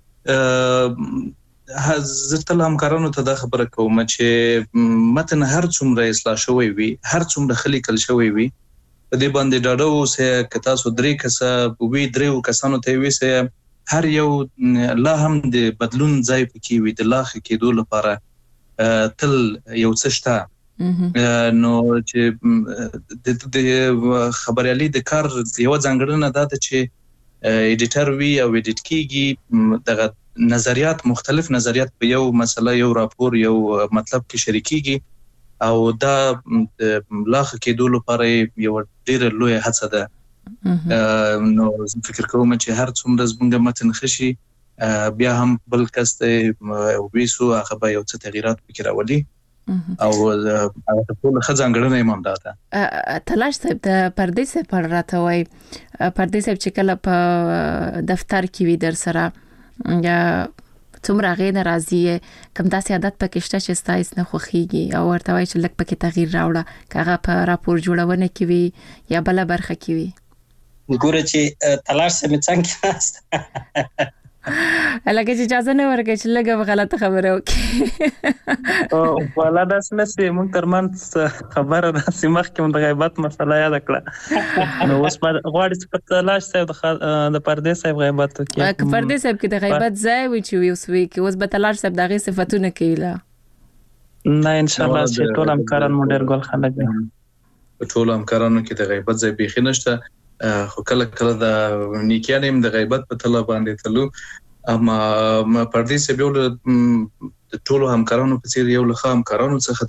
زه تل همکارانو ته دا خبره کوم چې متن هر څومره اصلاح شوی وي هر څومره خلیکل شوی وي په دې باندې ډاډه اوسه که تاسو درې کسه وی درو کسانو ته وي سه هر یو لا هم د بدلون ځای پکې وي د لاخ کېدو لپاره تل یو څه شته نو چې د خبريالي د کار یو ځانګړنه ده چې ایډیټر وی او ایډیټ کیږي دغه نظریات مختلف نظریات په یو مسله یو راپور یو مطلب کې شریکيږي او دا لاخ کېدو لپاره یو ډېر لوی هڅه ده نو فکر کوم چې هر څومره زموږ متن خشي بیا هم بل کس ته ویسو هغه به یو څه تغیرات وکړي راولي او هغه ټول خزانګړنه ایمام ده تلاش صاحب د پردې سره پر راته وای پردې صاحب چې کله په دفتر کې وي در سره یا څومره غي ناراضي کوم داسې عادت پکې شته چې ستایس نه خوخيږي او ورته وای چې لک پکې تغییر راوړه کاغه په راپور جوړونه کې وي یا بل برخه کې وي ګوره چې تلاش سم څنګه لکه چې اجازه نه ورکړي چې لګه غلطه خبره وکړي او ولا داس نه سي مونږ ترمن خبره راسي مخکې مونږ د غیبت مسله یاد کړه نو اوس په غواړي چې په تلاش صاحب د پردې صاحب غیبت وکړي که پردې صاحب کې د غیبت ځای وي چې یو سوي کې اوس به تلاش صاحب دغه صفاتونه کوي نه ان شاء الله چې ټول همکاران مو ډېر ګل خلک دي ټول همکارانو کې د غیبت ځای بيخي نشته خو کله کله د نیکیانم د غیبت په طلب باندې تلو اما پردې سبيول د ټولو همکارانو په څیر یو له همکارانو څخه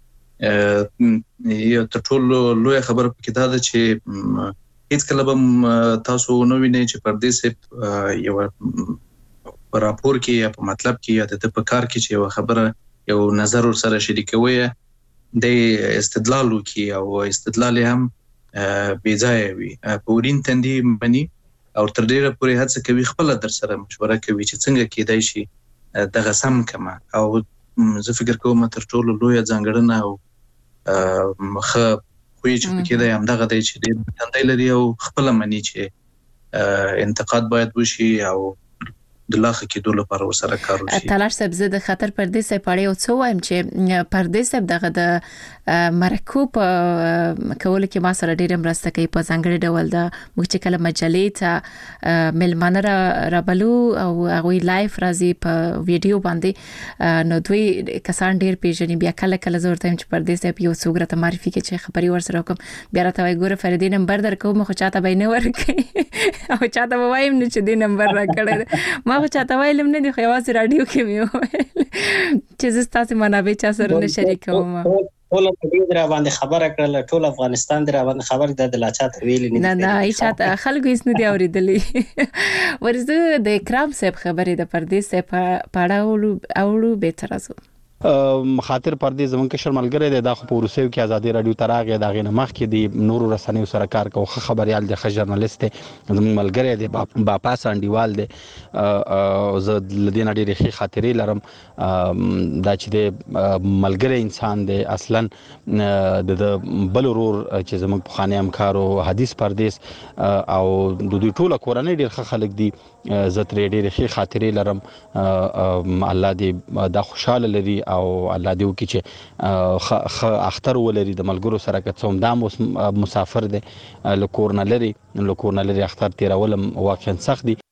دی یو تر ټولو لوی خبر پکې دا ده چې هیڅ کله به تاسو نو وینئ چې پردې سب یو راپور کې یا په مطلب کې یا د په کار کې چې یو خبره یو نظر سره شریکوي د استدلال وکي او استدلال هم بې ځای وي په ورین تندې مني او تر ډیره پورې هڅه کوي خپل در سره مشوره کوي چې څنګه کېدای شي دغه سم کما او زه فکر کوم تر ټولو لوی ځانګړنه او مخه خو چې پکې دی هم دغه دی چې ډیر تندې لري او خپل مني چې انتقاد باید وشي او د لاخه کې دوله پر وسره کار وشي تلاش صاحب زه د خطر پردې صاحب پړې او څو وایم چې پردې صاحب دغه د مرکوب کول کې ما سره ډېر مرسته کوي په ځانګړي ډول د موږ چې کله مجلې ته ملمانه را رابلو او هغه لایف راځي په ویډیو باندې نو دوی کسان ډېر پیژني بیا کله کله زه ورته چې پردې صاحب یو څوګره ته معرفي کې چې خبري ورسره کوم بیا راته وای ګوره فریدي نمبر درکوم خو چاته به نه ورکې او چاته وایم نه چې دې نمبر راکړې ما چاته ویلم نه دی خو یوازې رادیو کې مې چې زه تاسو منابع چا سره نه شریکوم ټول په دې را باندې خبره کړل ټول افغانستان در باندې خبر د لا چاته ویل نه نه نه چاته خلکو هیڅ نه دی اوریدلې ورزه د کرام صاحب خبرې د پردې صاحب پاړه اورو به ترازو خاطر پردې زمونږ کشر ملګری دی دا خو په روسیو کې ازادي رادیو تراغه دا غینه مخ کې دی نورو رسنیو سره کار کوي خبريال دی ښه ژورنالیست دی زمونږ ملګری دی با پاس انډیوال دی زه لدین ډېرې ښې خاطرې لرم دا چې د ملګری انسان دی اصلا د بل ورور چې زمونږ په خانه همکارو حدیث پردیس او د دوی ټوله کورنۍ ډېر ښه خلک دي زه ترې ډېرې ښې خاطرې لرم الله دې دا خوشاله لري او الله دې وکړي چې خ اختر ولري د ملګرو سره که څوم دا مسافر دی له کور نه لري له کور نه لري اختر تیرولم واقعا سخت دي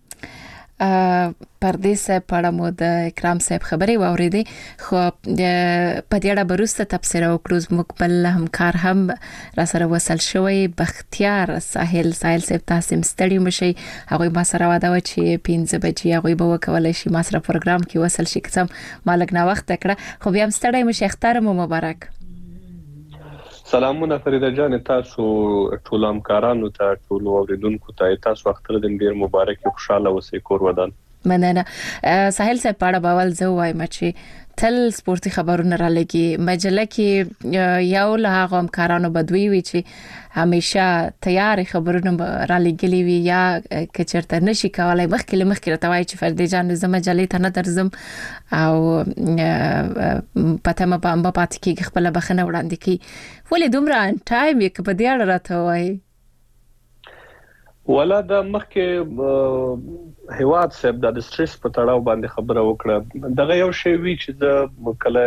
پردیس په اړه مو د اکرام صاحب خبرې واورېدې خو په دې اړه بروسته تبصره وکړو مقبل همکار هم را سره وصل شوی بختیار ساحل ساحل صاحب تاسو مستړی مشي هغه ما سره واده و چې پنځه بجې هغه به وکولای شي ما سره پروګرام کې وصل شي کسم مالک نه وخت کړه خو بیا مستړی مشي اختر مو مبارک سلامونه فریده جان تاسو ټول همکارانو ته ټول اوریدونکو ته تاسو اختر دې ډیر مبارک خوشاله اوسئ کور ودان مننه ساحل صاحب په اړه باول زه وایم چې تل سپورتي خبرونه را لګي مجله کې یو له هغه همکارانو بدوي وي چې همیشه تیار خبرونه را لګلي وي یا کچرته نشي کولای مخکې مخکې راته وایي چې فردي جان زما مجلې ته نه درځم او پته ما په پات کې خپل بخنه وړاندې کی ولې دومره ټایم یې په دې اړه راته وایي ولا د مخکې هیواد صاحب د سټریس په تړاو باندې خبره وکړه دغه یو شی وی چې د کله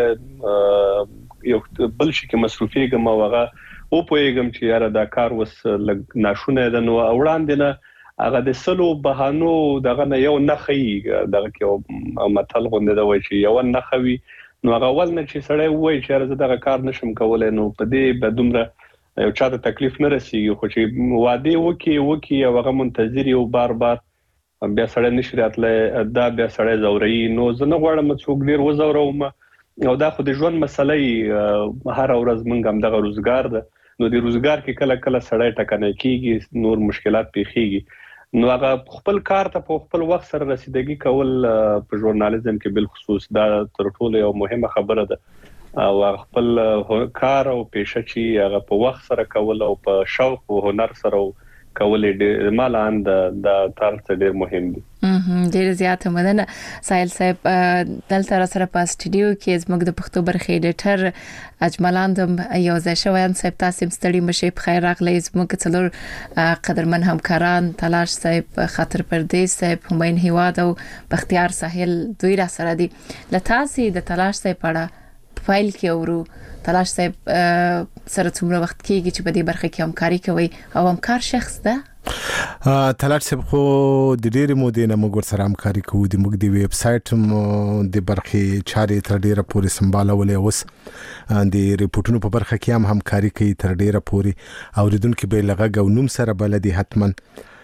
یو بل شي کې مصروفیږم او هغه او پوهیږم چې یاره دا کار وس لګ ناشونه ده نو وړاندې نه هغه د سلو بهانو دغه نه یو نخي دغه کې متل غونډه دا وایي چې یو نخوي نو هغه ول نه چې سړی وایي چې زه دغه کار نشم کولای نو په دې بدومره یو چا ته تکلیف نه رسیږي خو چې وعده وکي وکي او هغه منتظر یو بار بار بیا سړی نشي راتله دا بیا سړی زوري نو زه نه غواړم څوک ډیر وزوروم او دا خو د ژوند مسلې هر ورځ مونږ هم دغه روزګار ده نو د روزګار کې کله کله سړی ټکنه کیږي نور مشکلات پیخیږي نو هغه خپل کار ته په خپل وخت سره رسیدګي کول په ژورنالیزم کې بل خصوص دا تر ټولو یو مهمه خبره ده او خپل کار او پیشه چې هغه په وخت سره کول او په شوق او هنر سره کول د مالان د تر څه ډیر مهم دي ډیر زیات مننه سایل صاحب دلته را سره په استودیو کې زموږ د پښتو برخې ایډیټر اجملاندم یو ځای شوان صاحب تاسو مستړي مشه په خیر راغلی زموږ څلور قدرمن همکاران تلاش صاحب خاطر پردیس صاحب همین هیواد او بختیار ساحل دوی را سره دي لتاسي د تلاش صاحب اړه فایل کې اورو تلاش صاحب سره څومره وخت کېږي چې په دې برخه کې همکاري کوي او همکار شخص ده تلاش صاحب خو د ډېرې مودې نه موږ سره همکاري کوو د موږ د ویب سټ د برخې چارې تر ډېره پورې سمبالولې اوس د ریپورتونو په برخه کې هم همکاري کوي تر ډېره پورې اوریدونکو به لغږ او نوم سره بلدي حتمن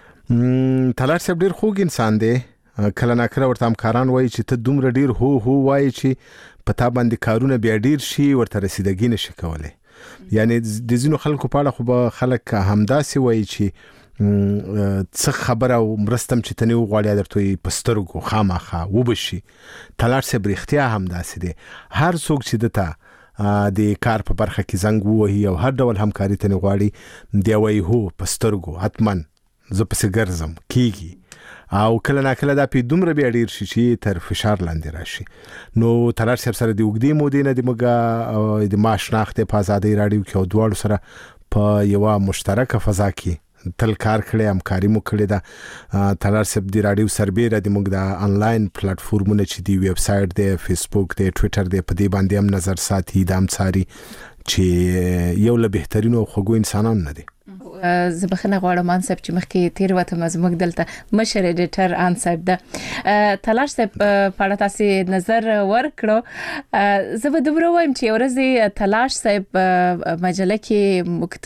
تلاش صاحب ډېر خوږ انسان دی کله نه کله ورته همکاران وایي چې ته دومره ډېر هو هو وایي چې پتا باندې کارونه بیا ډیر شي ورته رسیدګي نشي کولای یعنی د زینو خلکو په اړه خو به خلک همداسي وایي چې څه خبره او مرستم چې تنه وغواړي درته پسترګو خامخه وبشي تلاش صاحب اختیار همداسي دي هر څوک چې دته د کار په برخه کې زنګ وهي او هر ډول همکاري تنه غواړي دی وایي هو پسترګو حتمن زه پسې ګرځم کیږي او کله نا کله دا په دومره بیا ډیر شي چې تر فشار لاندې راشي نو تلاش صاحب سره د وګړي مودې نه د مګه د ماشناخته په آزادۍ راډیو کې او دواړو سره په یو مشترکه فضا کې تل کار کړی همکاري مو کړې ده تلاش صاحب د راډیو سربېره د مګ د انلاین پلیټ فارمونه چې دی ویب سټ دی فیسبوک دی ټوئیټر دی په دې باندې هم نظر ساتي د امساري چې یو له بهترینو خوګو انسانانو نه دي زبخنه غواړم ان صاحب چې مخکې تیر وته مزمک دلته مشر ایډیټر ان صاحب ده تلاش صاحب په اړه تاسو نظر ورکړو زه به دومره وایم چې ورځي تلاش صاحب مجله کې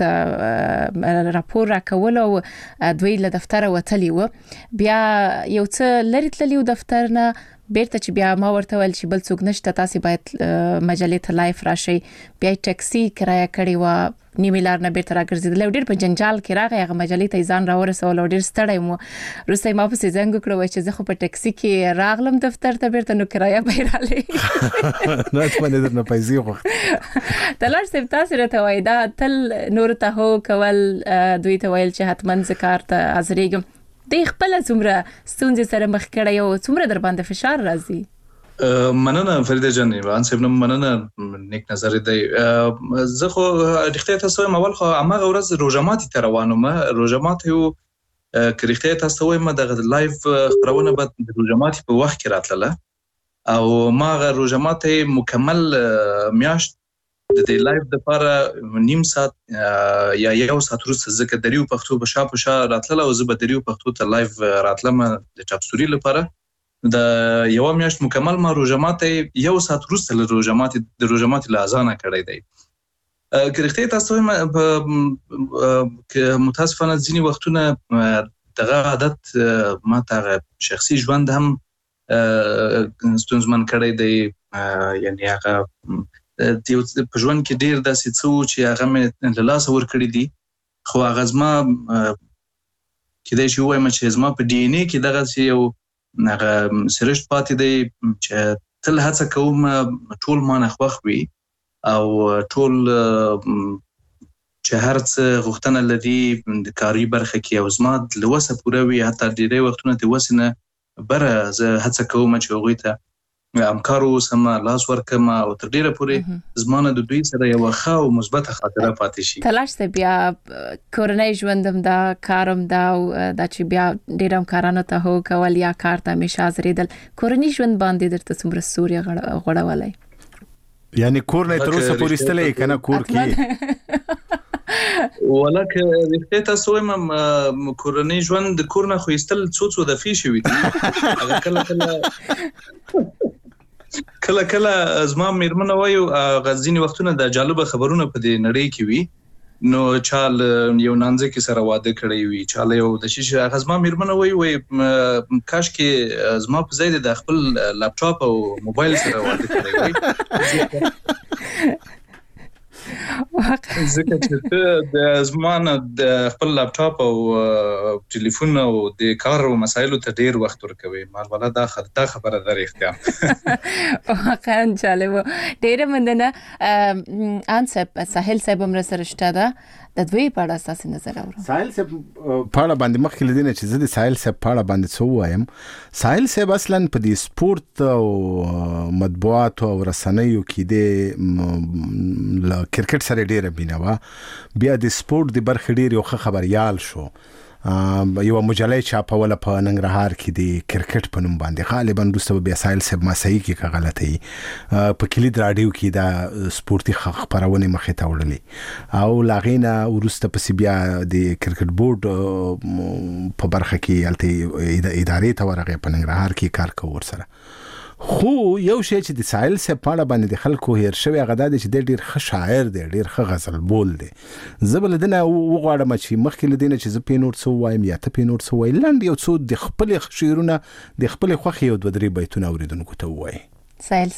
مکت راپور راکول او دوی له دفتر وتلی و بیا یو څه لری تللی و دفتر نه بیرته چې بیا ما ورته ویل چې بل څوک نشته تاسو باید مجلې ته لایف راشي بیا ټاکسي کرایه کړی و نیمه لار نه بیرته راګرځیدل ډېر په جنجال کې راغی هغه مجلې ته ځان راورسول ډېر ستړی مو روسي ما په زنګ کړو چې زه خو په ټاکسي کې راغلم دفتر ته بیرته نو کرایه بیرالې نه ته نه درنه پیسې وخت تلار سم تاسو راته وای دا تل نور ته هو کول دوی ته ویل چې حتمن ذکر ته ازریګم د خپل څومره ستونزې سره مخ کړی او څومره در باندې فشار راځي مننه فریده جان وان سیب مننه نیک نظر دی زه خو رښتیا تاسو مول خو امغه ورځ روزماتي تروانم روزماتي یو کریختیا تاسو وایم د لایف خبرونه بعد روزماتي په وخت کې راتله او ما روزماتي مکمل میاشت د دې لایف د لپاره نیم ساعت یا یو ساعت وروسته ځکه دریو پښتو په شاپ شا راتله او زه به دریو پښتو ته لایف راتلم د چاپسوري لپاره د یو میاشت مکمل ما روزماتي یو ساعت وروسته له روزماتي د روزماتي لازانه کړی دی کریختیا تاسو متاسفانه ځینی وختونه دغه عادت ما ته شخصي ژوند هم ستونزمن کړی دی یعنی هغه په ژوند کې ډیر داسې څه چې هغه مې له لاسه ورکړي دي خو هغه زما کېدای شي ووایم چې زما په ډي ان اې کې دغسې یو هغه سرشت پاتې دی چې تل هڅه کوم ټول مانه خوښ وي او ټول چې هر څه غوښتنه لري د کاري برخه کې او زما له وسه پوره وي حتی ډېری وختونه د وسې نه بره زه هڅه کوم چې هغوی ته همکارو اوسم لاس ورکم او تر ډیره پورې زمانه د دوی سره یو ښه او مثبته خاطره پاتې شي تلاش ته بیا کورنۍ ژوندم دا کارم دا د چې بیا ډیرم کارانه ته هو کول یا کار ته همیشه حاضرېدل کورنۍ ژوند باندې درته څومره سوري غړولای یعنی کور نه تر اوسه پورې استلې کنه کور کې ولکه وخت تاسو هم کورنۍ ژوند د کور نه خو استل څو څو د فیش وي هغه کله کله کله کله زما میرمن وایو غزینی وختونه د جالب خبرونه په دې نړۍ کې وي نو چال یو نانځ کې سره واده کړی وي چال یو د شیشه غزما میرمن وایي وای کاش کې زما په ځای د خپل لپټاپ او موبایل سره واده کړی وي ځکه چې د زمانه د خپل لپټاپ او ټلیفون او د کار او مسایلو ته ډیر وخت ورکوي مال ولا دا خطا خبره درې اختیار واقعا جالب ډیر مننه انسب ساحل صاحب هم سره شته دا د دوی په اړه تاسو نظر اورم ساحل صاحب په اړه باندې مخکې لدینه چې زه د ساحل صاحب په اړه باندې څه وایم ساحل صاحب اصلا په دې سپورت او مطبوعات او رسنیو کې د کرکټ سره ډیره بینوا بیا د سپورت د برخې ډیر یو خبريال شو یو مجله چاپوله په ننګرهار کې د کرکټ په نوم باندې غالبا دوستو بیا ساحل صاحب ما صحیح کې غلطي په کلید رادیو کې دا سپورتي خبرونه مخې ته وړلې او لاغینا ورسته پس بیا د کرکټ بورډ په برخه کې الته ادارې ته ورغه په ننګرهار کې کار کوي سره خو یو شی چې د ساحل صاحب په اړه باندې د خلکو هیر شوی هغه د چې ډېر ښه شاعر دی ډېر ښه غزل بول دی زبل دنه وغواړم چې مخکې لدینه چې ز پینور څو وایم یا ته پینور څو وای لاند یو څو د خپل شعرونه د خپل خوخي او د درې بیتونه اوریدونکو ته وای ساحل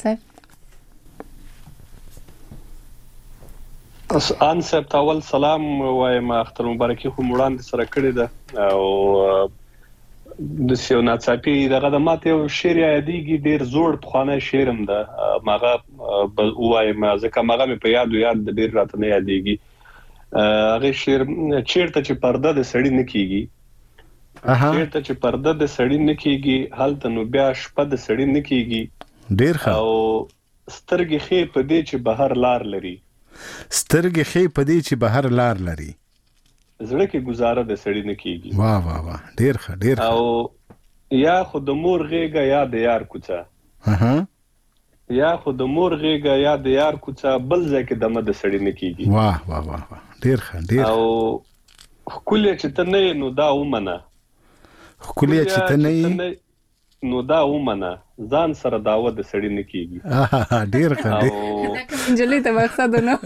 صاحب اس ان صاحب تاول سلام وایم اختر مبارکي خو وړاندې سره کړی ده او د سیو ناڅاپي دغه د ماته یو شعر یادېږي ډیر زوړ پخوانی شعرم ده ماغه وایم ځکه ماغه مې په یاد یاد د ډیر راته نه یادېږي هغه شعر چیرته چې پرده د سړی نه کیږي چیرته چې پرده د سړی نه کیږي هلته نو بیا شپه د سړی نه کیږي ډیر ښه او سترګې خې په دې چې بهر لار لري سترګې خې په دې چې بهر لار لري زړه کې گزاره د سړی نه کیږي واه واه واه ډیر ښه ډیر او یا خو د مور غېګه یا د یار کوڅه اها یا خو د مور غېګه یا د یار کوڅه بل ځای کې دمه د سړی نه کیږي واه واه واه ډیر ښه ډیر او خولې چې ته نه نو دا ومنه خولې چې ته نه نو دا ومنه ځان سره داوه د سړی نه کیږي ډیر ښه ډیر جلې ته مقصد نه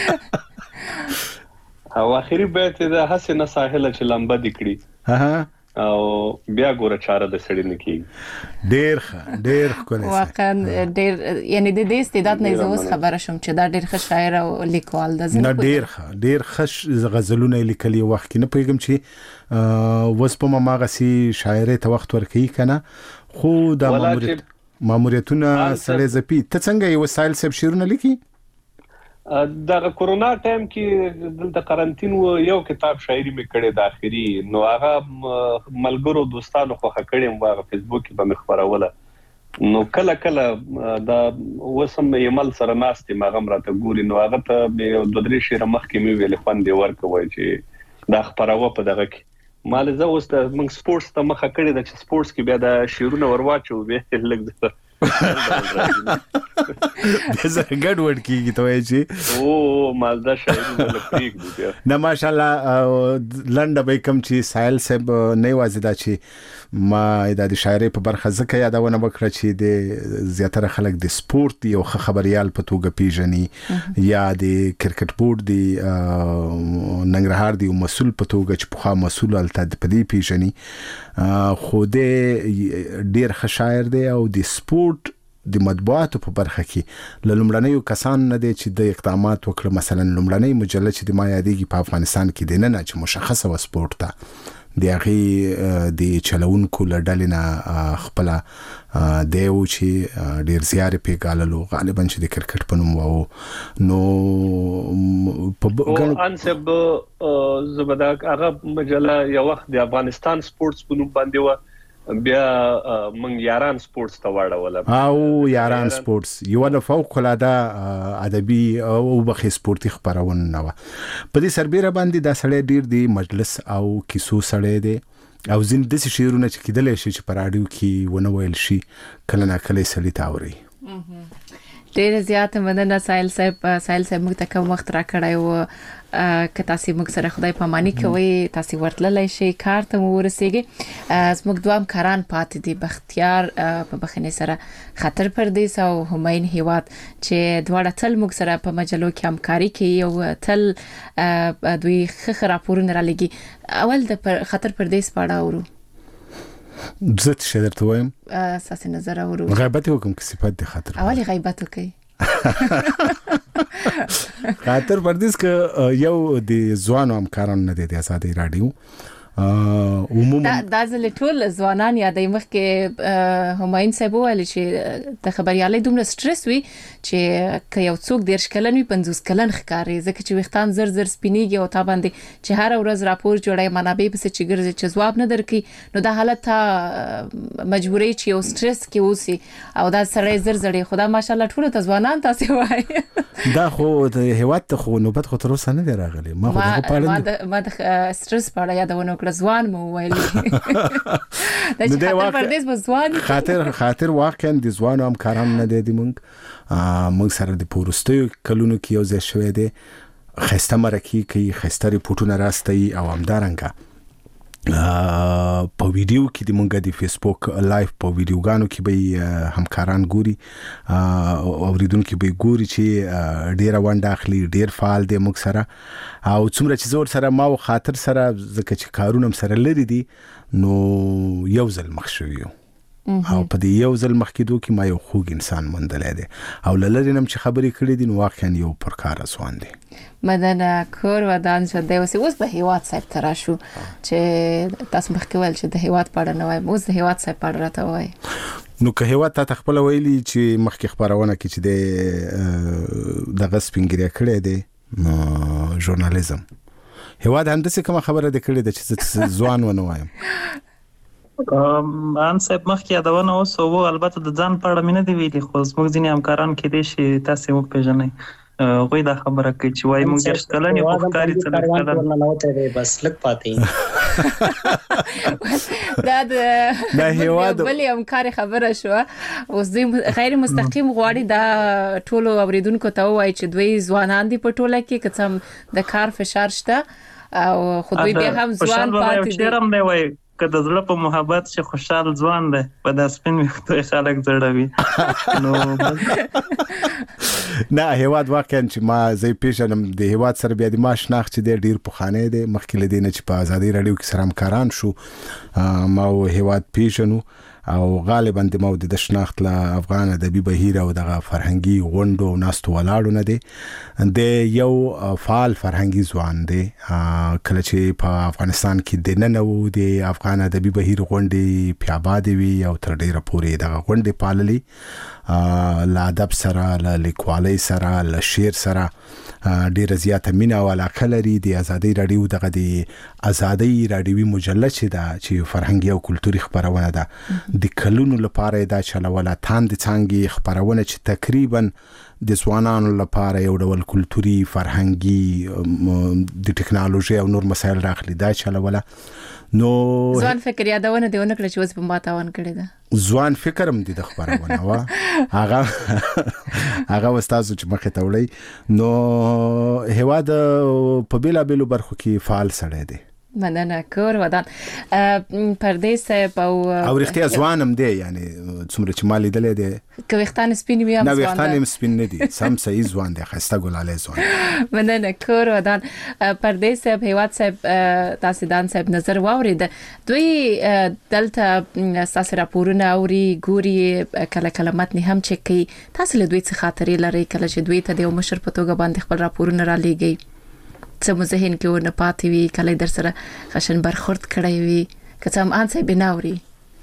او اخري بیت د حسن ساحل چې لمبه دکړي ها او بیا ګوره چاره د سړی نه کیږي. ډیر ښه ډیر ښکلی واقعا ډیر یعنی د دې استعداد نه زه اوس خبره شوم چې دا ډیر ښه شاعر او لیکوال ده. نه ډیر ښه ډیر ښه غزلونه لیکلي وخت کې نه پوهېږم چې اوس په هماغسې شاعرۍ ته وخت ورکوي که نه خو دا ماموریت ماموریتونه سړی ځپي. ته څنګه یو سایل صاحب شعرونه لیکي؟ د کرونا ټایم کې دلته قرنټین و یو کتاب شاعري مې کړې د اخري نو هغه ملګرو دوستانو خوښه کړم هغه فیسبوک کې به مې خبروله نو کله کله دا وسم یمل سره ناستې ما غم راته ګوري نو هغه ته یو دوه درې شعر مخکې مې ویل خوند ورکوي چې دا خبرو په دغه کې مال زه اوس د موږ سپورتس ته مخه کړې د چې سپورتس کې بیا د شعرونه ورواچو به لګ دزه ګډ وډ کیږي ته وایي چې او مالدا شاعرونه لپیک دي نه ماشاءالله لنډه به کوم چې سایل صاحب نه وازیدا چې ما د شاعرۍ په برخه ځکه یادونه وکړه چې د زیاتره خلک د سپورت یو خبريال په توګه پیژني یا د کرکټ بورډ دی ننګرهار دی مسول په توګه چې په مسول الته په دې پیژني خو د ډیر ښه شاعر دی او د سپورت د مطبوعاتو په برخه کې لومړنیو کسان نه دي چې د اقدامات وکړه. مثلا لومړنۍ مجله چې د ما یادېږي په افغانستان کې دی نه چې مشخصه و سپورت ته د هغې د چلونکو له ډلې نه خپله دی و چې ډېر زیارې پې ګاللو غالبا چې د کرکټ په نوم وو نو په انسب زبدا هغه مجله یو وخت د افغانستان سپورتس په نوم باندې و بیا من یاران سپورتس ته واړول او یاران سپورتس یو له فوق العاده ادبي او بخي سپورتي خبرونه نه و په دې سربېره باندې دا سړی ډیر دی مجلس او کیسو سړی دی او زین د شعرونه چې کېدل شي چې پر اډیو کې ونه ویل شي کله نه کله سړی تاوري. ډیر زیات مننه سایل صاحب. سایل صاحب موږ ته کوم وخت را کړای و که تاسو موږ سره خدای پاماني کوي تاسو ورتللی شي کار ته ورسېږي. زموږ دوام کاران پاتې دي بختیار په بخنه سره خطر پردیس او هماین هیواد چې دواړه تل موږ سره په مجلو کې همکاري کوي او تل دوی ښه راپورونه را لګي. اول د خطر پردیس په اړه اورو زت شه درته وایم اساس نظر اورو غیبت وکم کې صفات د خطر اولی غیبت وکي خاطر پردیس که یو د ځوانو همکارانو نه دی د آزادۍ رادیو عموما دا ځل ټول ځوانان یادې مخ کې هماین صاحب ویل چې د خبريالۍ دومره سټرس وي چې که یو څوک دیرش کلن وي پنځوس کلن ښکاري ځکه چې وختان زر زر سپینیږي او تا باندې چې هر ورځ راپور جوړای منابع به چې ګرځي چې جواب نه درکې نو دا حالت ته مجبوري چې یو سټرس کې اوسي او دا سړی زر زړې خدا ماشالله ټول ته ځوانان تاسو وایي دا خو د هیواد ته خو نوبت خو تر اوسه نه دی راغلی. ما خو په اړه ما د سټرس په اړه یادونه ځوان مو ویل دا چې خاطر پردیس به ځوان خاطر خاطر واقعا د ځوانو همکارانو نه دی موږ موږ سره د پورستیو کلونو کې یو ځای شوی دی خسته مرکې کوي خسته ریپورټونه راستوي او همدارنګه په ویډیو کې د مونږ د فیسبوک لایف په ویډیوګانو کې به همکاران ګوري اوریدونکو به ګوري چې ډیر ونده اخلي ډیر فعال دي موږ سره او څومره چې زور سره ما او خاطر سره ځکه چې کارونه سره لري دي نو یو ځل مخ شویو او په دې یو ځل مخ کې دوه کې ما یو خوږ انسان مندلې دي او لری نم چې خبرې کړې دي نو واقعا یو پرکار ځوان دي. مدن کور ودان شده اوس اوس به هیواد صاحب ترا شو چې تاسو مخکې ول چې د هیواد پاړه نه وای اوس د هیواد صاحب پاړه راته وای نو که هیواد ته خپل ویلي چې مخکې خبرونه کې چې د د غسپینګری کړې دي ژورنالیزم هیواد همدسه کوم خبره د کړې د چې ځوان ونه وایم ان صاحب مخکې یادونه اوس او البته د ځان په اړه مینه دی ویلي خو زموږ ځینې همکاران کې دي چې تاسو مو پیژنئ غوي دا خبره کوي چې وای موږ درس کلن یو ښکاری څه کړل نه وته بس لک پاتې دا د هیواد بلې همکار خبره شو اوس دوی غیر مستقیم غواړي دا ټول اوریدونکو ته وایي چې دوی ځوانان دي په ټوله کې کڅم د کار فشار شته او خو دوی بیا هم ځوان پاتې دي شرم دی وای که د زړه په محبت چې خوشحال ځوان دی په داسې سپین وختو خلک زړوي نو نه هیواد واقعا چې ما زه پیژنم د هیواد سره بیا د ما شناخت چې ډیر پخوانی دی مخکې لدی نه چې په ازادي رادیو کې سره همکاران شو ما هیواد پیژنو او غالبا د مو د شناخت له افغان ادبي بهیر او دغه فرهنګي غونډو ناستو ولاړو نه دی د یو فعال فرهنګي ځوان دی کله چې په افغانستان کې د نن او د افغان ادبي بهیر غونډې پیاباد وي او تر ډیره پورې دغه غونډې پاللي له ادب سره له لیکوالۍ سره له شعر سره ډیره زیاته مینه او علاقه لري د ازادي رادیو دغه د ازادي رادیوي مجله چې دا چې فرهنګي او کلتوري خبرونه ده د کلونو لپاره دا چلوله تاند څنګه خبرونه چې تقریبا د ځوانانو لپاره یو ډول کلتوري فرهنګي د ټکنالوژي او نور مسایل راغلي دا چلوله نو ځوان فکر یادونه دی ونه کړ چې اوس په ما تاوان کړی ده ځوان فکر هم دي د خبرونه وا هغه هغه وستاسو چې مخه تولې نو هوا د په بیلا بیلو برخو کې فعال سره دی مننه کور ودان پردیس او او رښتیا ځوانم دی یعنی څومره چې مالي دلې دی کوختان سپین ویم ځوان نه وختان سپین نه دي سم صحیح ځوان دی خسته ګلاله ځوان مننه کور ودان پردیس صاحب هیواد صاحب تاسیدان صاحب نظر واورید دوی دلته اساس راپورونه اوري ګوري کله کله متن هم چک کوي تاسو له دوی څخه خاطرې لري کله چې دوی ته د مشر په توګه باندې خپل راپورونه را لېږي څه مو ذهن کې ورنه پاتې وي کله در سره خشن برخورد کړی وي که څه هم ان څه بناوري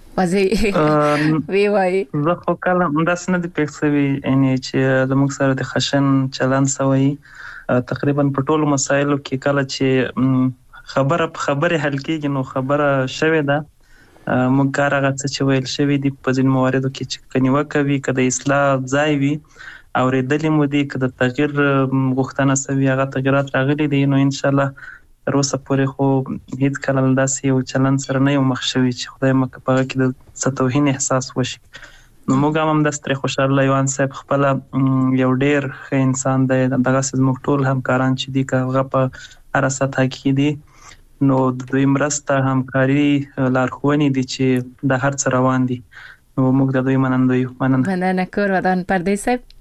وځي وی وای زه خو کله همداسې نه دي پېښ شوي یعنې چې د موږ سره د خشن چلن سوی تقریبا په ټولو مسایلو کې کله چې خبره په خبرې حل کېږي نو خبره شوې ده موږ کار هغه څه چې ویل شوي دي په ځینو مواردو کې چې که نیوکه وي که د اصلاح ځای وي اورېدلې مو دي که د تغییر غوښتنه سوي هغه تغیرات راغلي دي نو انشاءالله تر اوسه پورې خو هیڅ کله داسې یو چلن سره نه یو مخ شوي چې خدای مکه په هغه کې د څه توهین احساس وشي نو موږ هم همداسې ترې خوشحاله یوان صاحب خپله یو ډېر ښه انسان دی دغسې زموږ ټول همکاران چې دي که هغه په هره سطحه کې دي نو د دوی مرسته همکاري لارښوونې دي چې د هر څه روان دي نو موږ د دوی منندوی یو مننه مننه کور ودان پردیس صاحب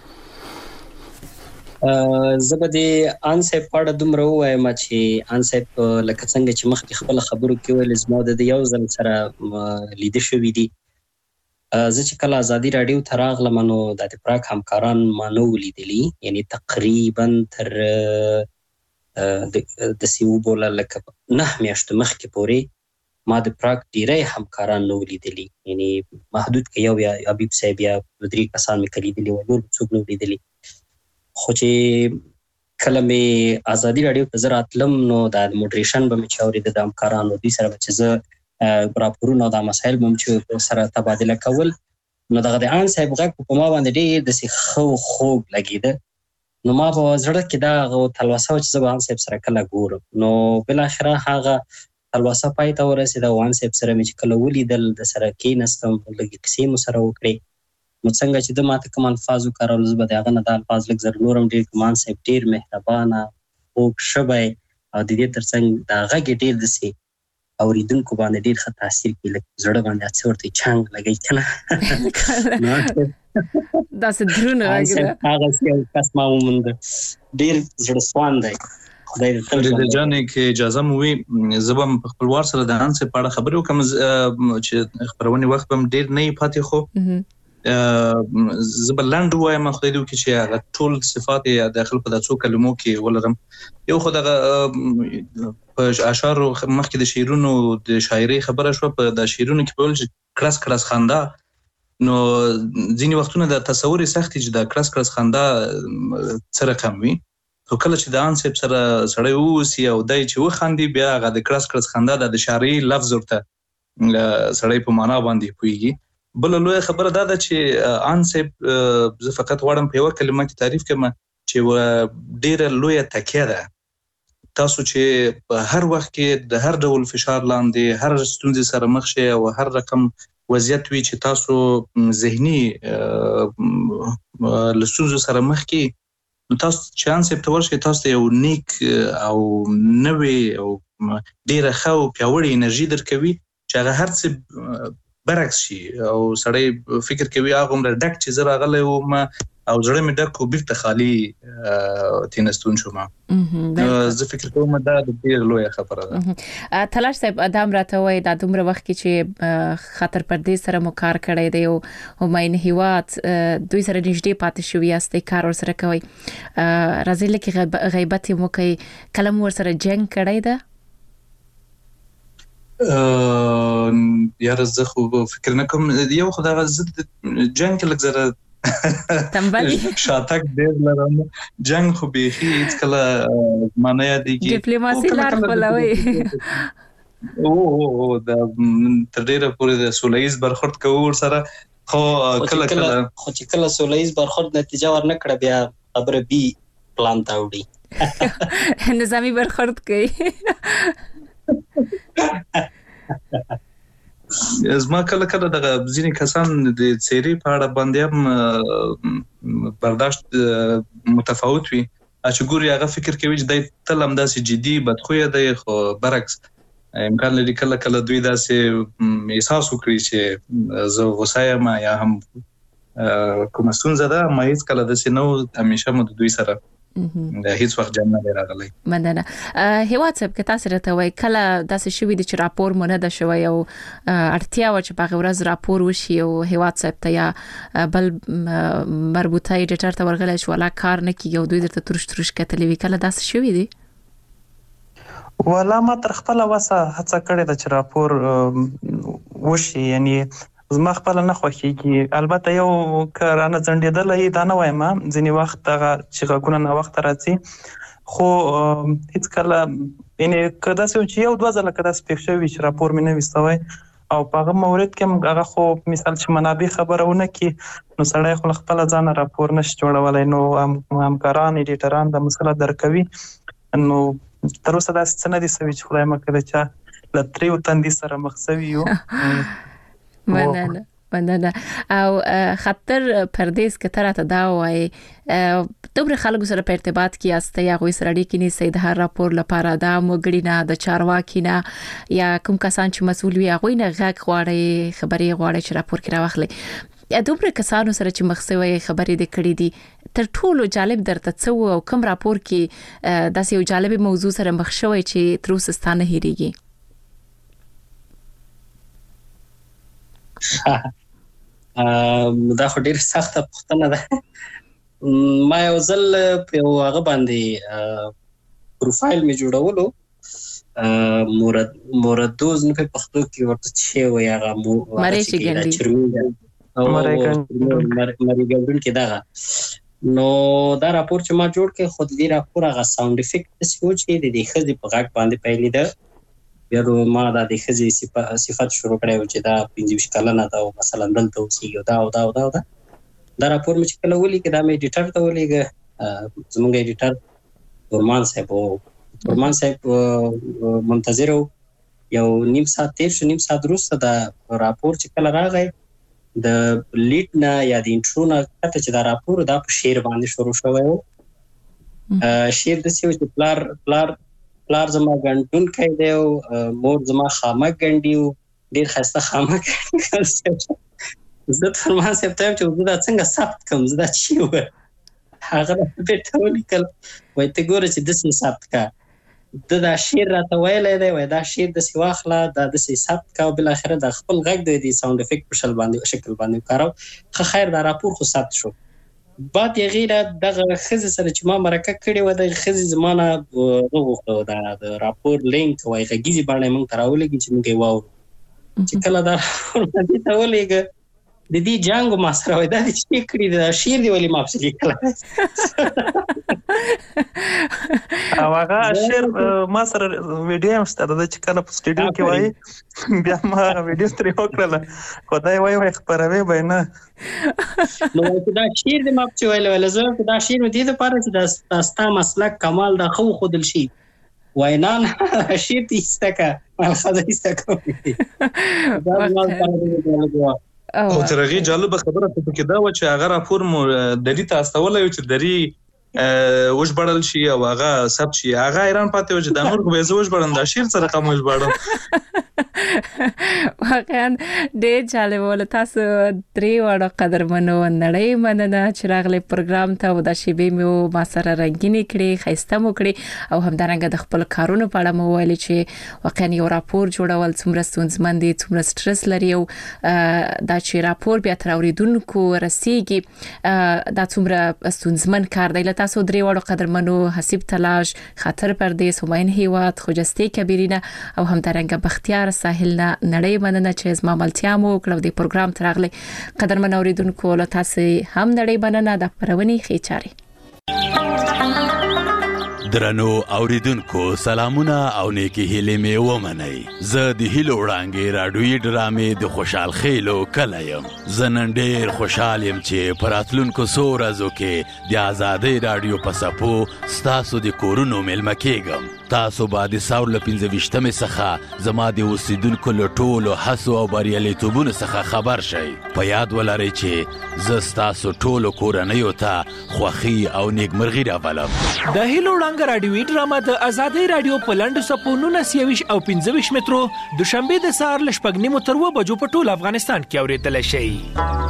زه به د ان صاحب په اړه دومره ووایم چې ان صاحب لکه څنګه چې مخکې خپله خبرو کې ویل زما د یو ځل سره لیده شوي دي زه چې کله ازادي راډیو ته راغلم نو د پراک همکاران ما نه و لیدلي یعنی تقریبا تر داسې وبوله لکه نهه میاشتو مخکې پورې ما د پراک ډیری همکاران نه و لیدلي یعنی محدود که یو یا حبیب صاحب یا درې کسان مې که لیدلي وای نور څوک نه و لیدلي خو چې کله مې ازادي راډیو ته زه راتلم نو د موډریشن به مې چې اورېده د همکارانو دوی سره به چې زه راپورونه او دا مسایل به مې چې سره تبادله کول نو دغه د ان صاحب غږ په ما باندې ډېر داسې ښه خوږ لګېده نو ما په زړه کې دا هغه تلوسه وه چې زه به ان صاحب سره کله ګورم نو بالاخره هغه تلوسه پای ته ورسېده او ان صاحب سره مې چې کله ولیدل د سره کېناستم لږې کیسې مو سره وکړې نو څنګه چې د ماته کوم الفاظ وکارول زه به د هغه نه دا الفاظ لږ زر نور هم ډېر کوم ان صاحب ډېر مهربانه خوږ شوی او د دې تر څنګ د هغه کې ډېر داسې اورېدونکو باندې ډېر ښه تاثیر کوي لکه زړه باندې څه ورته چنګ لګوي که نه داسې دروند غږ ده هغسې یو کس ما ومونده ډېر زړه سوان دی فرید جانې که اجازه مو وي زه به په خپلوار سره د ان صاحب په اړه خبرې وکړم چې خپرونې وخت به م ډېر نه یې پاتې خو زه به لنډ ووایم خدای دې وکړي چې هغه ټول صفات یې داخل په دا څو کلمو کې ولرم یو خو دغه په اشعارو مخکې د شعرونو د شاعرۍ خبره شوه په دا شعرونو کې به ویل چې کړس کړس خندا نو ځینې وختونه د تصور یې سخت چې د کړس کړس خندا څه رقم وي خو کله چې د ان صاحب سره سړی واوسي او دی چې وخاندي بیا هغه د کړس کړس خندا د شاعرۍ لفظ ورته سړی په معنا باندې پوهېږي بله لویه خبره دا ده چې ان صاحب زه فقط غواړم په یوه کلمه کې تعریف کړم چې یوه ډېره لویه تکیه ده تاسو چې په هر وخت کې د هر ډول فشار لاندې هر ستونزې سره مخ شئ او هر رقم وضعیت وي چې تاسو ذهني له ستونزو سره مخ کې نو تاسو چې ان صاحب ته ورشئ تاسو ته یو نیک او نوې او ډېره ښه او پیاوړې انرژي درکوي چې هغه هر څه برعکس شي او سړی فکر کوي هغه عمره ډک چې زه راغلی وم او زړه مې ډک او بیرته خالی تینستون شوم. زه فکر کوم دا د ډیر لوی خبره ده. تلاش صاحب ادم راته وای د دومره وخت کې چې خطر پردې سره مو کار کړی دی او هماین هیواد دوی سره نږدې پاتې شوی یاستئ کار ور سره کوي. راځي لکه غیبت مو کوي کلم ور سره جنگ کړی ده؟ یاره زه خو فکر نه کوم یو خو دغه ضد جنگ کې لږ زره تنبلی شاتک ډیر لرم. جنگ خو بیخي هیڅ کله معنی یادېږي ډیپلوماسي لار خپلوي او او د تر ډیره پورې د سولهییز برخورد کوو ورسره خو کله کله خو چې کله سولهییز برخورد نتیجه ور نه کړه بیا خبره بي پلان ته وړي نظامی برخورد کوي. زما کله کله دغه ځینې کسان د څیرې په اړه باندې هم برداشت متفاوت وي چې ګوري هغه فکر کوي چې د تل هم داسې جدي بدخویه دی خو برعکس امکان لري کله کله دوی داسې احساس وکړي چې زه غوسه یم یا هم کومه ستونزه ده ما هیڅ کله داسې نه و همیشه مو د دوی سره هیڅ وخت جنګ نه راغلی. مننه. هیواد صاحب که تاسو راته وای کله داسې شوي دي چې راپور مو نه ده شوی او اړتیا و چې په هغه ورځ راپور وشي او هیواد صاحب ته یا بل مربوطه ایډیټر ته ورغلی شو ولا کار نه کیږي او دوی درته ترش ترش کتلې وي کله داسې شوي دي؟ ولا ما تر خپله وسه هڅه کړې ده چې راپور وشي یعنی زما خپل نه خوښیږي. البته یو کارانه ځنډېدلې دا نه وایم ځینې وخت دغه چې غوونه نه وخت راځي خو هیڅ کله یعنی کدا چې یو دوه ځله کدا سپیښ شوی چې راپور مې نه وستوي او په هغه مورید کې هغه خو مثال چې منابع خبرونه کې نو سړی خپل خپل ځان راپور نشي جوړولای نو همکاران ایډیټران د مسله درکوي نو تر اوسه دا څه نه دي سوي چې خدای مکه چې لتریو تندې سره مخ سوي یو. مننه مننه. او خطر پردیس که تراته دا وای دوبره خلکو سره په ارتباط کې یاست یا غوي سره اړیکې نیسئ د هر راپور لپاره د مګړی نه د چارواکي نه یا کوم کسان چې مسؤل وي هغه نه غږ غواړي خبري غواړي چې راپور کې راوخلي دوبره کسانو سره چې مخسوي خبرې د کړې دي تر ټولو جالب درته څه او کوم راپور کې داسې یو جالب موضوع سره مخ شوی چې تر اوسه ستانه هېریږي؟ دا خو ډیر سخته پوښتنه ده. ما یو ځل په هغه باندې پروفایل می جوړولو مورد موردوز نه په پښتو کې ورته چې وي هغه مو مریشي ګندي مری ګندون کې دا نو دا راپور چې ما جوړ کړ خو دې راپور هغه ساوند افیکټ څه و چې د خزي په غږ باندې پیلې ده بیا ما دا د خزي صفات شروع کړو چې دا پنځه کلنه دا مثلا دلته اوسېږي دا او دا او دا دا راپور مې چې کله ولي کې دا مې ایډیټر ته ولېږه زموږ ایډیټر ورمان صاحب او ورمان صاحب منتظر یو نیم ساعت تیر شو نیم ساعت وروسته دا راپور چې کله راغی د لیډ نه یا د انټرو نه کته چې دا راپور دا په شعر باندې شروع شوی و. شعر د څه چې پلار پلار پلار زما ګنټون کوي دی او مور زما خامک ګنډي او ډیر خسته خامک زه فرمان صاحب ته چې دا څنګه ثبت کوم زه دا چی و هغه په ټول کل وای ته ګوره چې د څه ثبت کا د دا شعر راته ویلې دی وای دا شعر د سی واخله د د سی ثبت کا بل اخره د خپل غږ د ساوند افیکټ په شل باندې شکل باندې کارو خو خیر دا راپور خو ثبت شو. بعد یې غیره دغه خزه سره چې ما مرکه کړې و د خزه زمانہ وغوښتو دا د راپور لینک وای غږیزي باندې مونږ تراولېږي چې مونږ یې واو چې کله دا ورته ته ولېږه د دې جنگ ما سره وای دا چې کړی دا شیر دی ولې ما په څه کړه او هغه شیر ما سره ویډیو هم ستاره د چې کله په سټډیو کې وای بیا ما ویډیو ترې وکړه خدای وای وای خبروي به نه نو دا شیر د ما په ویل ویل زه دا شیر مې د لپاره چې دا ستا مسلک کمال دا خو خودل شي وای نه شیر دې استکا مال خدای استکا دا مال سره خو ترغه جالب خبره ته کې دا و چې هغه راپور مو د دې تاسول یو چې دري وش بړل شي او هغه سب شي هغه ایران پاتې و چې د نور خو به زوج بړم دا شیر سره کوم وش بړم واقعا ډېر جالب ول. تاسو درې وړو قدرمنو نړۍ مننه چې راغلي پروګرام ته او د شیبې مو ما سره رنگینی کړي، خیسته مو کړي او همدارنګه د خپل کارونو په اړه مو ویل چې واقعا یو راپور جوړول څومره ستونزمن دي، څومره سټرس لري او دا چې راپور بیا تر اوریدونکو رسیږي دا څومره ستونزمن کار دی. لته تاسو درې وړو قدرمنو حسیب تلاش، خاطر پردیس، هماین هیواد، خوجسته کبیرینه او همدارنګه بختیار ساحل نه نړۍ مننه چې زما ملتیا مو کړو د پروګرام ترغلي. قدرمن اوریدونکو له تاسو هم نړۍ مننه د پرونی خېچاري. درنو اوریدونکو سلامونه او نیکی هیلې مې ومنئ. زه د هیلو وړانګې راډیویي ډرامې د خوشحال خیلو کله یم. زه نن ډېر خوشحال یم چې په راتلونکو څو ورځو کې د ازادۍ راډیو په څپو ستاسو د کورونو میلمه کېږم. تاسو به د ساور له پنځه ویشتمې څخه زما د اوسیدونکو له ټولو هڅو او بریالیتوبونو څخه خبر شئ. په یاد ولرئ چې زه ستاسو ټولو کورنیو ته خوښي او نیکمرغي راولم. د هیلو وړانګه راډیویي ډرامه د ازادۍ راډیو په لنډو څپو نولس یویش او پنځه ویشت مترو دوشنبه د سهار له شپږ نیمو تر اووه بجو په ټول افغانستان کې اورېدلی شئ.